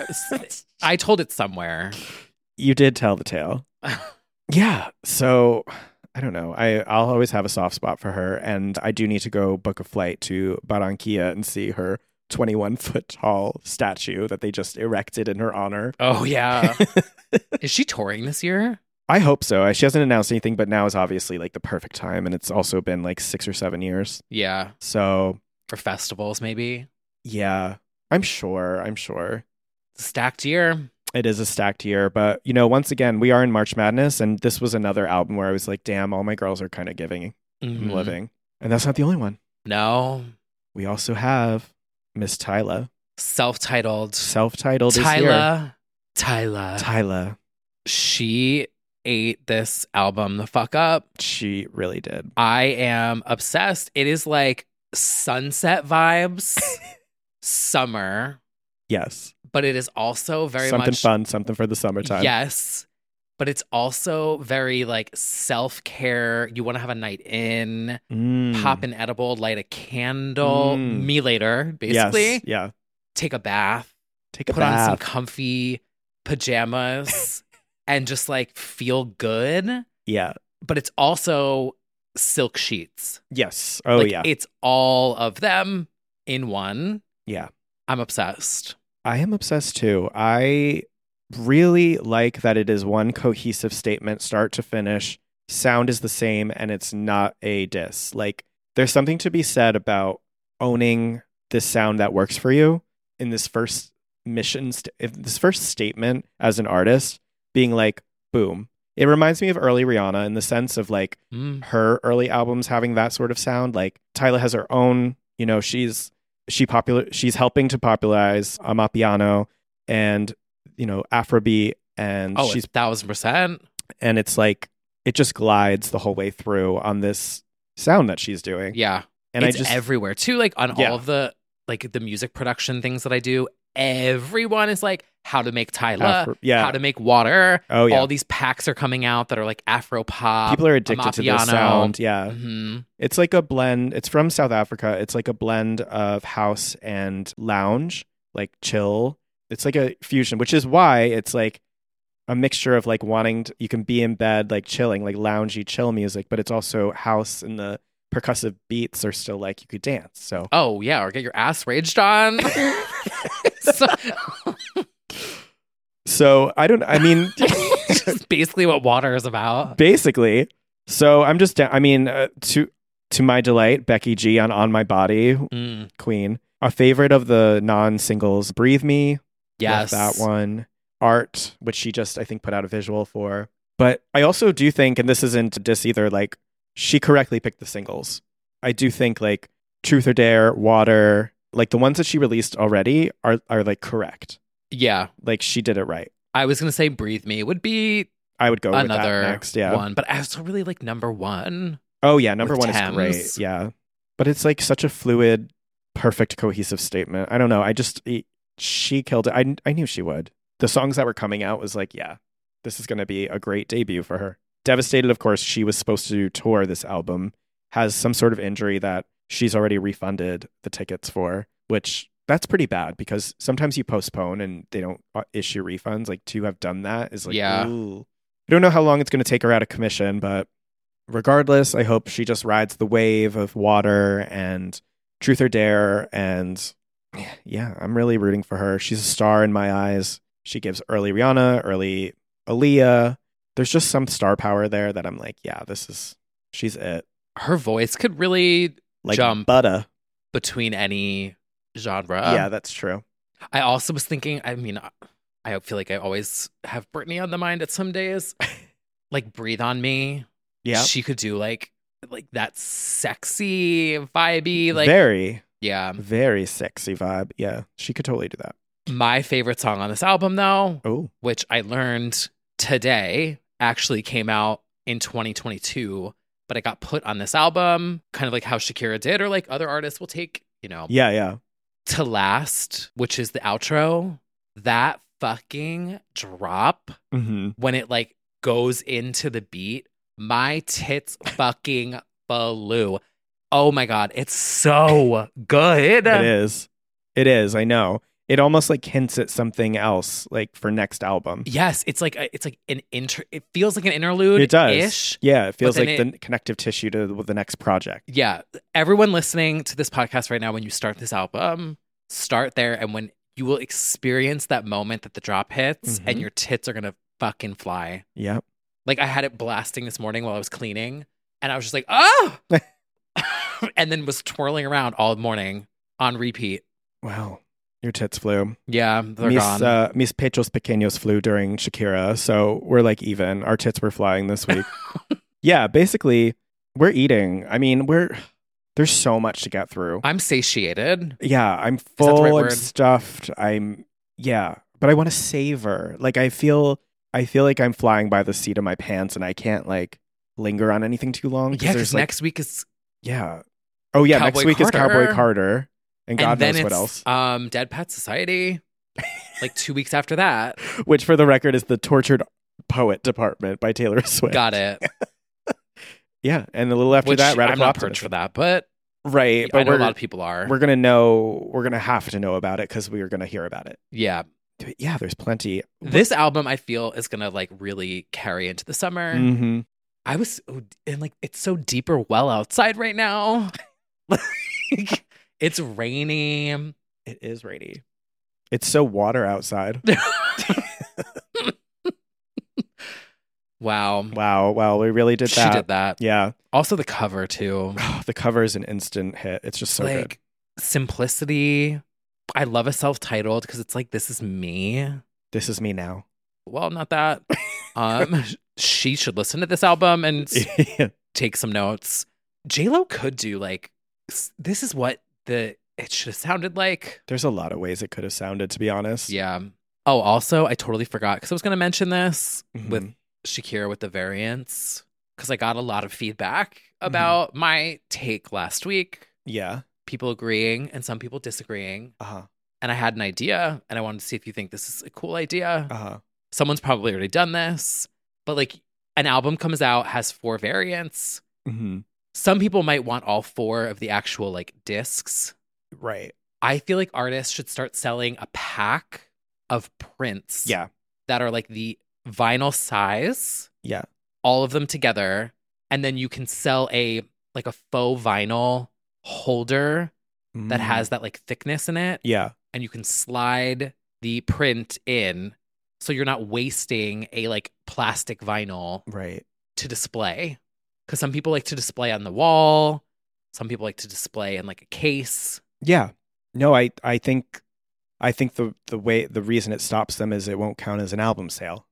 I told it somewhere. You did tell the tale. Yeah. So I don't know. I'll always have a soft spot for her. And I do need to go book a flight to Barranquilla and see her 21-foot tall statue that they just erected in her honor. Oh, yeah. Is she touring this year? I hope so. She hasn't announced anything, but now is obviously like the perfect time. And it's also been like 6 or 7 years. Yeah. So. For festivals, maybe. Yeah. I'm sure. It's a stacked year. It is a stacked year. But, you know, once again, we are in March Madness. And this was another album where I was like, damn, all my girls are kind of giving and living. And that's not the only one. No. We also have Miss Tyla. Self-titled Tyla. Tyla. She ate this album the fuck up. She really did. I am obsessed. It is like sunset vibes, summer. Yes. But it is also very something much fun, something for the summertime. Yes. But it's also very like self-care. You want to have a night in, pop an edible, light a candle, me later, basically. Yes. Yeah. Take a bath. Put on some comfy pajamas and just like feel good. Yeah. But it's also silk sheets. Yes. Oh, like, yeah. It's all of them in one. Yeah. I'm obsessed. I am obsessed too. I really like that it is one cohesive statement, start to finish. Sound is the same and it's not a diss. Like, there's something to be said about owning this sound that works for you in this first this first statement as an artist, being like, boom. It reminds me of early Rihanna in the sense of like her early albums having that sort of sound. Like Tyla has her own, you know, she's helping to popularize Amapiano and, you know, Afrobeat, and she's 1,000%. And it's like it just glides the whole way through on this sound that she's doing. Yeah. And it's everywhere too. Like on all of the like the music production things that I do, everyone is like, how to make Tyla, how to make water. Oh, yeah. All these packs are coming out that are like Afro pop. People are addicted to this sound. Yeah. Mm-hmm. It's like a blend. It's from South Africa. It's like a blend of house and lounge. like chill. It's like a fusion, which is why it's like a mixture of like wanting to, you can be in bed like chilling, like loungy chill music, but it's also house, and the percussive beats are still like you could dance. So Oh yeah, or get your ass raged on. so I mean It's basically what water is about. basically. So I'm just to my delight, Becky G on My Body, Queen. A favorite of the non-singles, Breathe Me. Yes. Love that one. Art, which she just, I think, put out a visual for. But I also do think, and this isn't a diss either, like, she correctly picked the singles. I do think, like, Truth or Dare, Water, like, the ones that she released already are like, correct. Yeah. Like, she did it right. I was going to say Breathe Me would be I would go another with that next, yeah. one. But I also really like number one. Oh, yeah, number with one Thames. is great, yeah. But it's, like, such a fluid, perfect, cohesive statement. I don't know. She killed it. I knew she would. The songs that were coming out was like, yeah, this is going to be a great debut for her. Devastated, of course, she was supposed to tour this album, has some sort of injury that she's already refunded the tickets for, which that's pretty bad because sometimes you postpone and they don't issue refunds. Like, to have done that is like, Yeah. ooh. I don't know how long it's going to take her out of commission, but regardless, I hope she just rides the wave of Water and Truth or Dare. And yeah, I'm really rooting for her. She's a star in my eyes. She gives early Rihanna, early Aaliyah. There's just some star power there that I'm like, yeah, she's it. Her voice could really Like jump butter between any genre. Yeah, that's true. I also was thinking, I mean, I feel like I always have Britney on the mind at some days. Like Breathe on Me. Yeah. She could do like that sexy, vibey, like very sexy vibe. Yeah, she could totally do that. My favorite song on this album, though, which I learned today, actually came out in 2022, but it got put on this album, kind of like how Shakira did, or like other artists will take, Yeah. To Last, which is the outro. That fucking drop, when it like goes into the beat, my tits fucking flew. Oh my God, it's so good. It is. I know. It almost like hints at something else, like for next album. Yes, it's like an it feels like an interlude. It does. Ish. Yeah, it feels like the connective tissue to the next project. Yeah, everyone listening to this podcast right now, when you start this album, start there, and when you will experience that moment that the drop hits, and your tits are gonna fucking fly. Yep. Like I had it blasting this morning while I was cleaning, and I was just like, oh, and then was twirling around all morning on repeat. Wow. Your tits flew. Yeah, they're gone. Mis pechos pequeños flew during Shakira, so we're like even. Our tits were flying this week. Yeah, basically, we're eating. I mean, there's so much to get through. I'm satiated. Yeah, I'm full. I'm stuffed. But I want to savor. Like I feel like I'm flying by the seat of my pants, and I can't like linger on anything too long. Yeah, because next week is Oh yeah, next week is Cowboy Carter. And God knows what else. Dead Pet Society, like 2 weeks after that. Which, for the record, is the Tortured Poet Department by Taylor Swift. Got it. Yeah, and a little after that, Radical I'm not Optimism. purged for that, but right. I know a lot of people are. We're gonna have to know about it because we are gonna hear about it. Yeah. Yeah, there's plenty. This album, I feel, is gonna like really carry into the summer. Mm-hmm. And like it's so deeper well outside right now. Like, it's rainy. It is rainy. It's so water outside. Wow. We really did that. She did that. Yeah. Also the cover too. The cover is an instant hit. It's just so good. Simplicity. I love a self-titled because it's like, this is me. This is me now. Well, not that. She should listen to this album and take some notes. J-Lo could do like, this is what it should have sounded like. There's a lot of ways it could have sounded, to be honest. Yeah. Oh, also, I totally forgot because I was going to mention this with Shakira with the variants because I got a lot of feedback about my take last week. Yeah. People agreeing and some people disagreeing. Uh-huh. And I had an idea and I wanted to see if you think this is a cool idea. Uh-huh. Someone's probably already done this, but like an album comes out, has 4 variants. Mm-hmm. Some people might want all 4 of the actual like discs. Right. I feel like artists should start selling a pack of prints Yeah. that are like the vinyl size, Yeah. all of them together, and then you can sell a faux vinyl holder that has that like thickness in it. Yeah. And you can slide the print in so you're not wasting a like plastic vinyl Right. to display. Because some people like to display on the wall. Some people like to display in like a case. Yeah. No, I think the reason it stops them is it won't count as an album sale.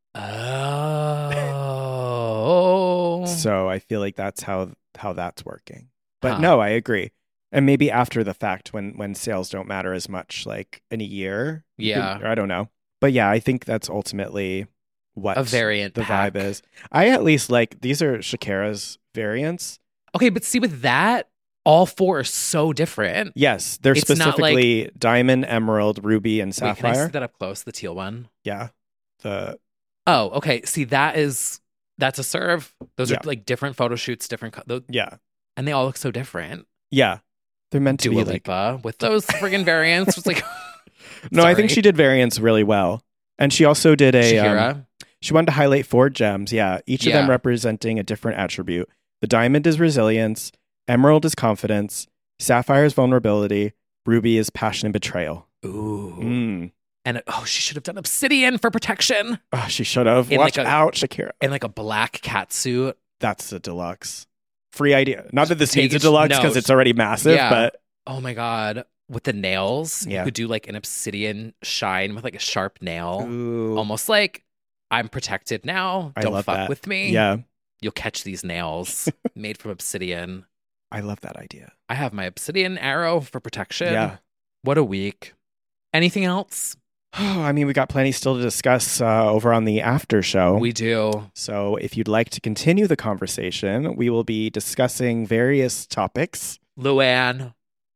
Oh. So I feel like that's how that's working. But no, I agree. And maybe after the fact when sales don't matter as much, like in a year. Yeah. I don't know. But yeah, I think that's ultimately what a variant the pack. vibe is. I at least like, these are Shakira's variants. Okay, but see with that, all four are so different. Yes, they're It's not specifically diamond, emerald, ruby, and Wait, sapphire. can I see that up close? The teal one. Yeah. Oh, okay. See, that's a serve. Those are like different photo shoots, different. Yeah. And they all look so different. Yeah. They're meant to Dua be like Lipa with those friggin' variants. Was like, no, I think she did variants really well. And she also did a Shakira. She wanted to highlight 4 gems. Yeah. Each of them Yeah. representing a different attribute. The diamond is resilience, emerald is confidence, sapphire is vulnerability, ruby is passion and betrayal. Ooh. And she should have done obsidian for protection. Oh, she should have. In Watch like out, Shakira. In like a black cat suit. That's a deluxe. Free idea. Not that this Take needs a it- deluxe no, because it's already massive, yeah. but Oh my God. With the nails, Yeah. you could do like an obsidian shine with like a sharp nail. Ooh. Almost like I'm protected now. I Don't love fuck that. with me. Yeah. You'll catch these nails made from obsidian. I love that idea. I have my obsidian arrow for protection. Yeah. What a week. Anything else? Oh, I mean, we got plenty still to discuss over on the after show. We do. So if you'd like to continue the conversation, we will be discussing various topics. Luann.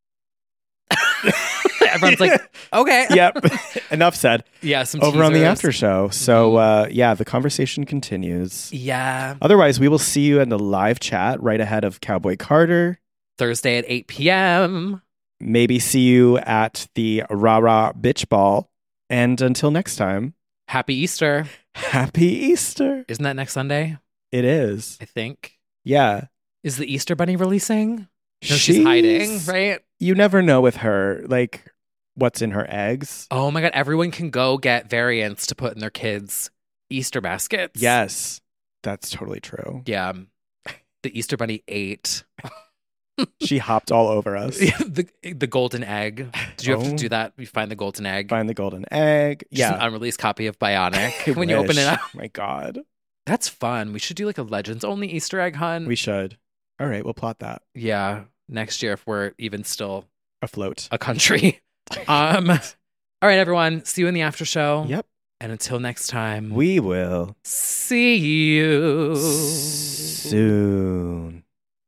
Everyone's like, okay. Yep. Enough said. Yeah, some over on the teasers. after show. So yeah, the conversation continues. Yeah. Otherwise, we will see you in the live chat right ahead of Cowboy Carter. Thursday at 8 p.m. Maybe see you at the Rah Rah Bitch Ball. And until next time, Happy Easter. Happy Easter. Isn't that next Sunday? It is. I think. Yeah. Is the Easter Bunny releasing? No, she's hiding, right? You never know with her, like, what's in her eggs. Oh my God. Everyone can go get variants to put in their kids' Easter baskets. Yes. That's totally true. Yeah. The Easter Bunny ate. She hopped all over us. the golden egg. Did you have to Oh. do that? You find the golden egg? Find the golden egg. Just Yeah. an unreleased copy of Bionic I when you open wish. it up. My God. That's fun. We should do like a Legends only Easter egg hunt. We should. All right, we'll plot that. Yeah. Next year if we're even still afloat. A country. All right, everyone. See you in the after show. Yep. And until next time, We will see you soon.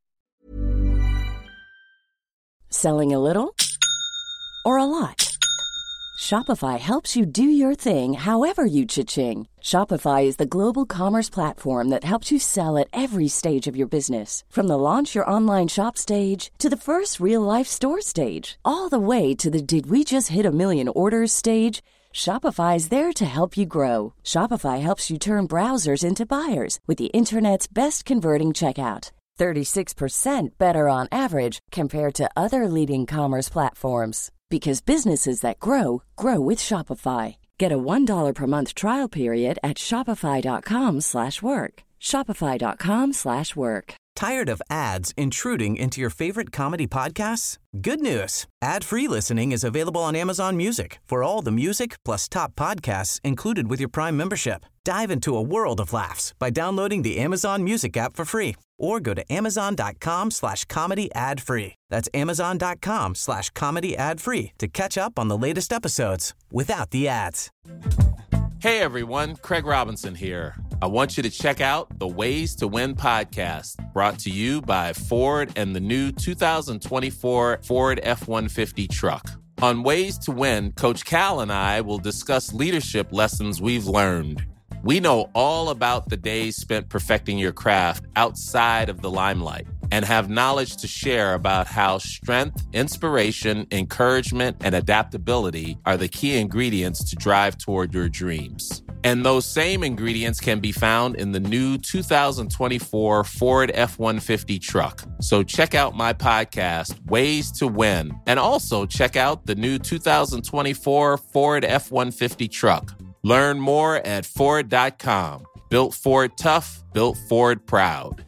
Selling a little or a lot? Shopify helps you do your thing however you cha-ching. Shopify is the global commerce platform that helps you sell at every stage of your business. From the launch your online shop stage to the first real life store stage, all the way to the did we just hit a million orders stage. Shopify is there to help you grow. Shopify helps you turn browsers into buyers with the internet's best converting checkout. 36% better on average compared to other leading commerce platforms. Because businesses that grow, grow with Shopify. Get a $1 per month trial period at shopify.com/work. Shopify.com/work. Tired of ads intruding into your favorite comedy podcasts? Good news. Ad-free listening is available on Amazon Music for all the music plus top podcasts included with your Prime membership. Dive into a world of laughs by downloading the Amazon Music app for free or go to amazon.com/comedy ad-free. That's amazon.com/comedy ad-free to catch up on the latest episodes without the ads. Hey everyone, Craig Robinson here. I want you to check out the Ways to Win podcast, brought to you by Ford and the new 2024 Ford F-150 truck. On Ways to Win, Coach Cal and I will discuss leadership lessons we've learned. We know all about the days spent perfecting your craft outside of the limelight. and have knowledge to share about how strength, inspiration, encouragement, and adaptability are the key ingredients to drive toward your dreams. And those same ingredients can be found in the new 2024 Ford F-150 truck. So check out my podcast, Ways to Win, and also check out the new 2024 Ford F-150 truck. Learn more at Ford.com. Built Ford tough, built Ford proud.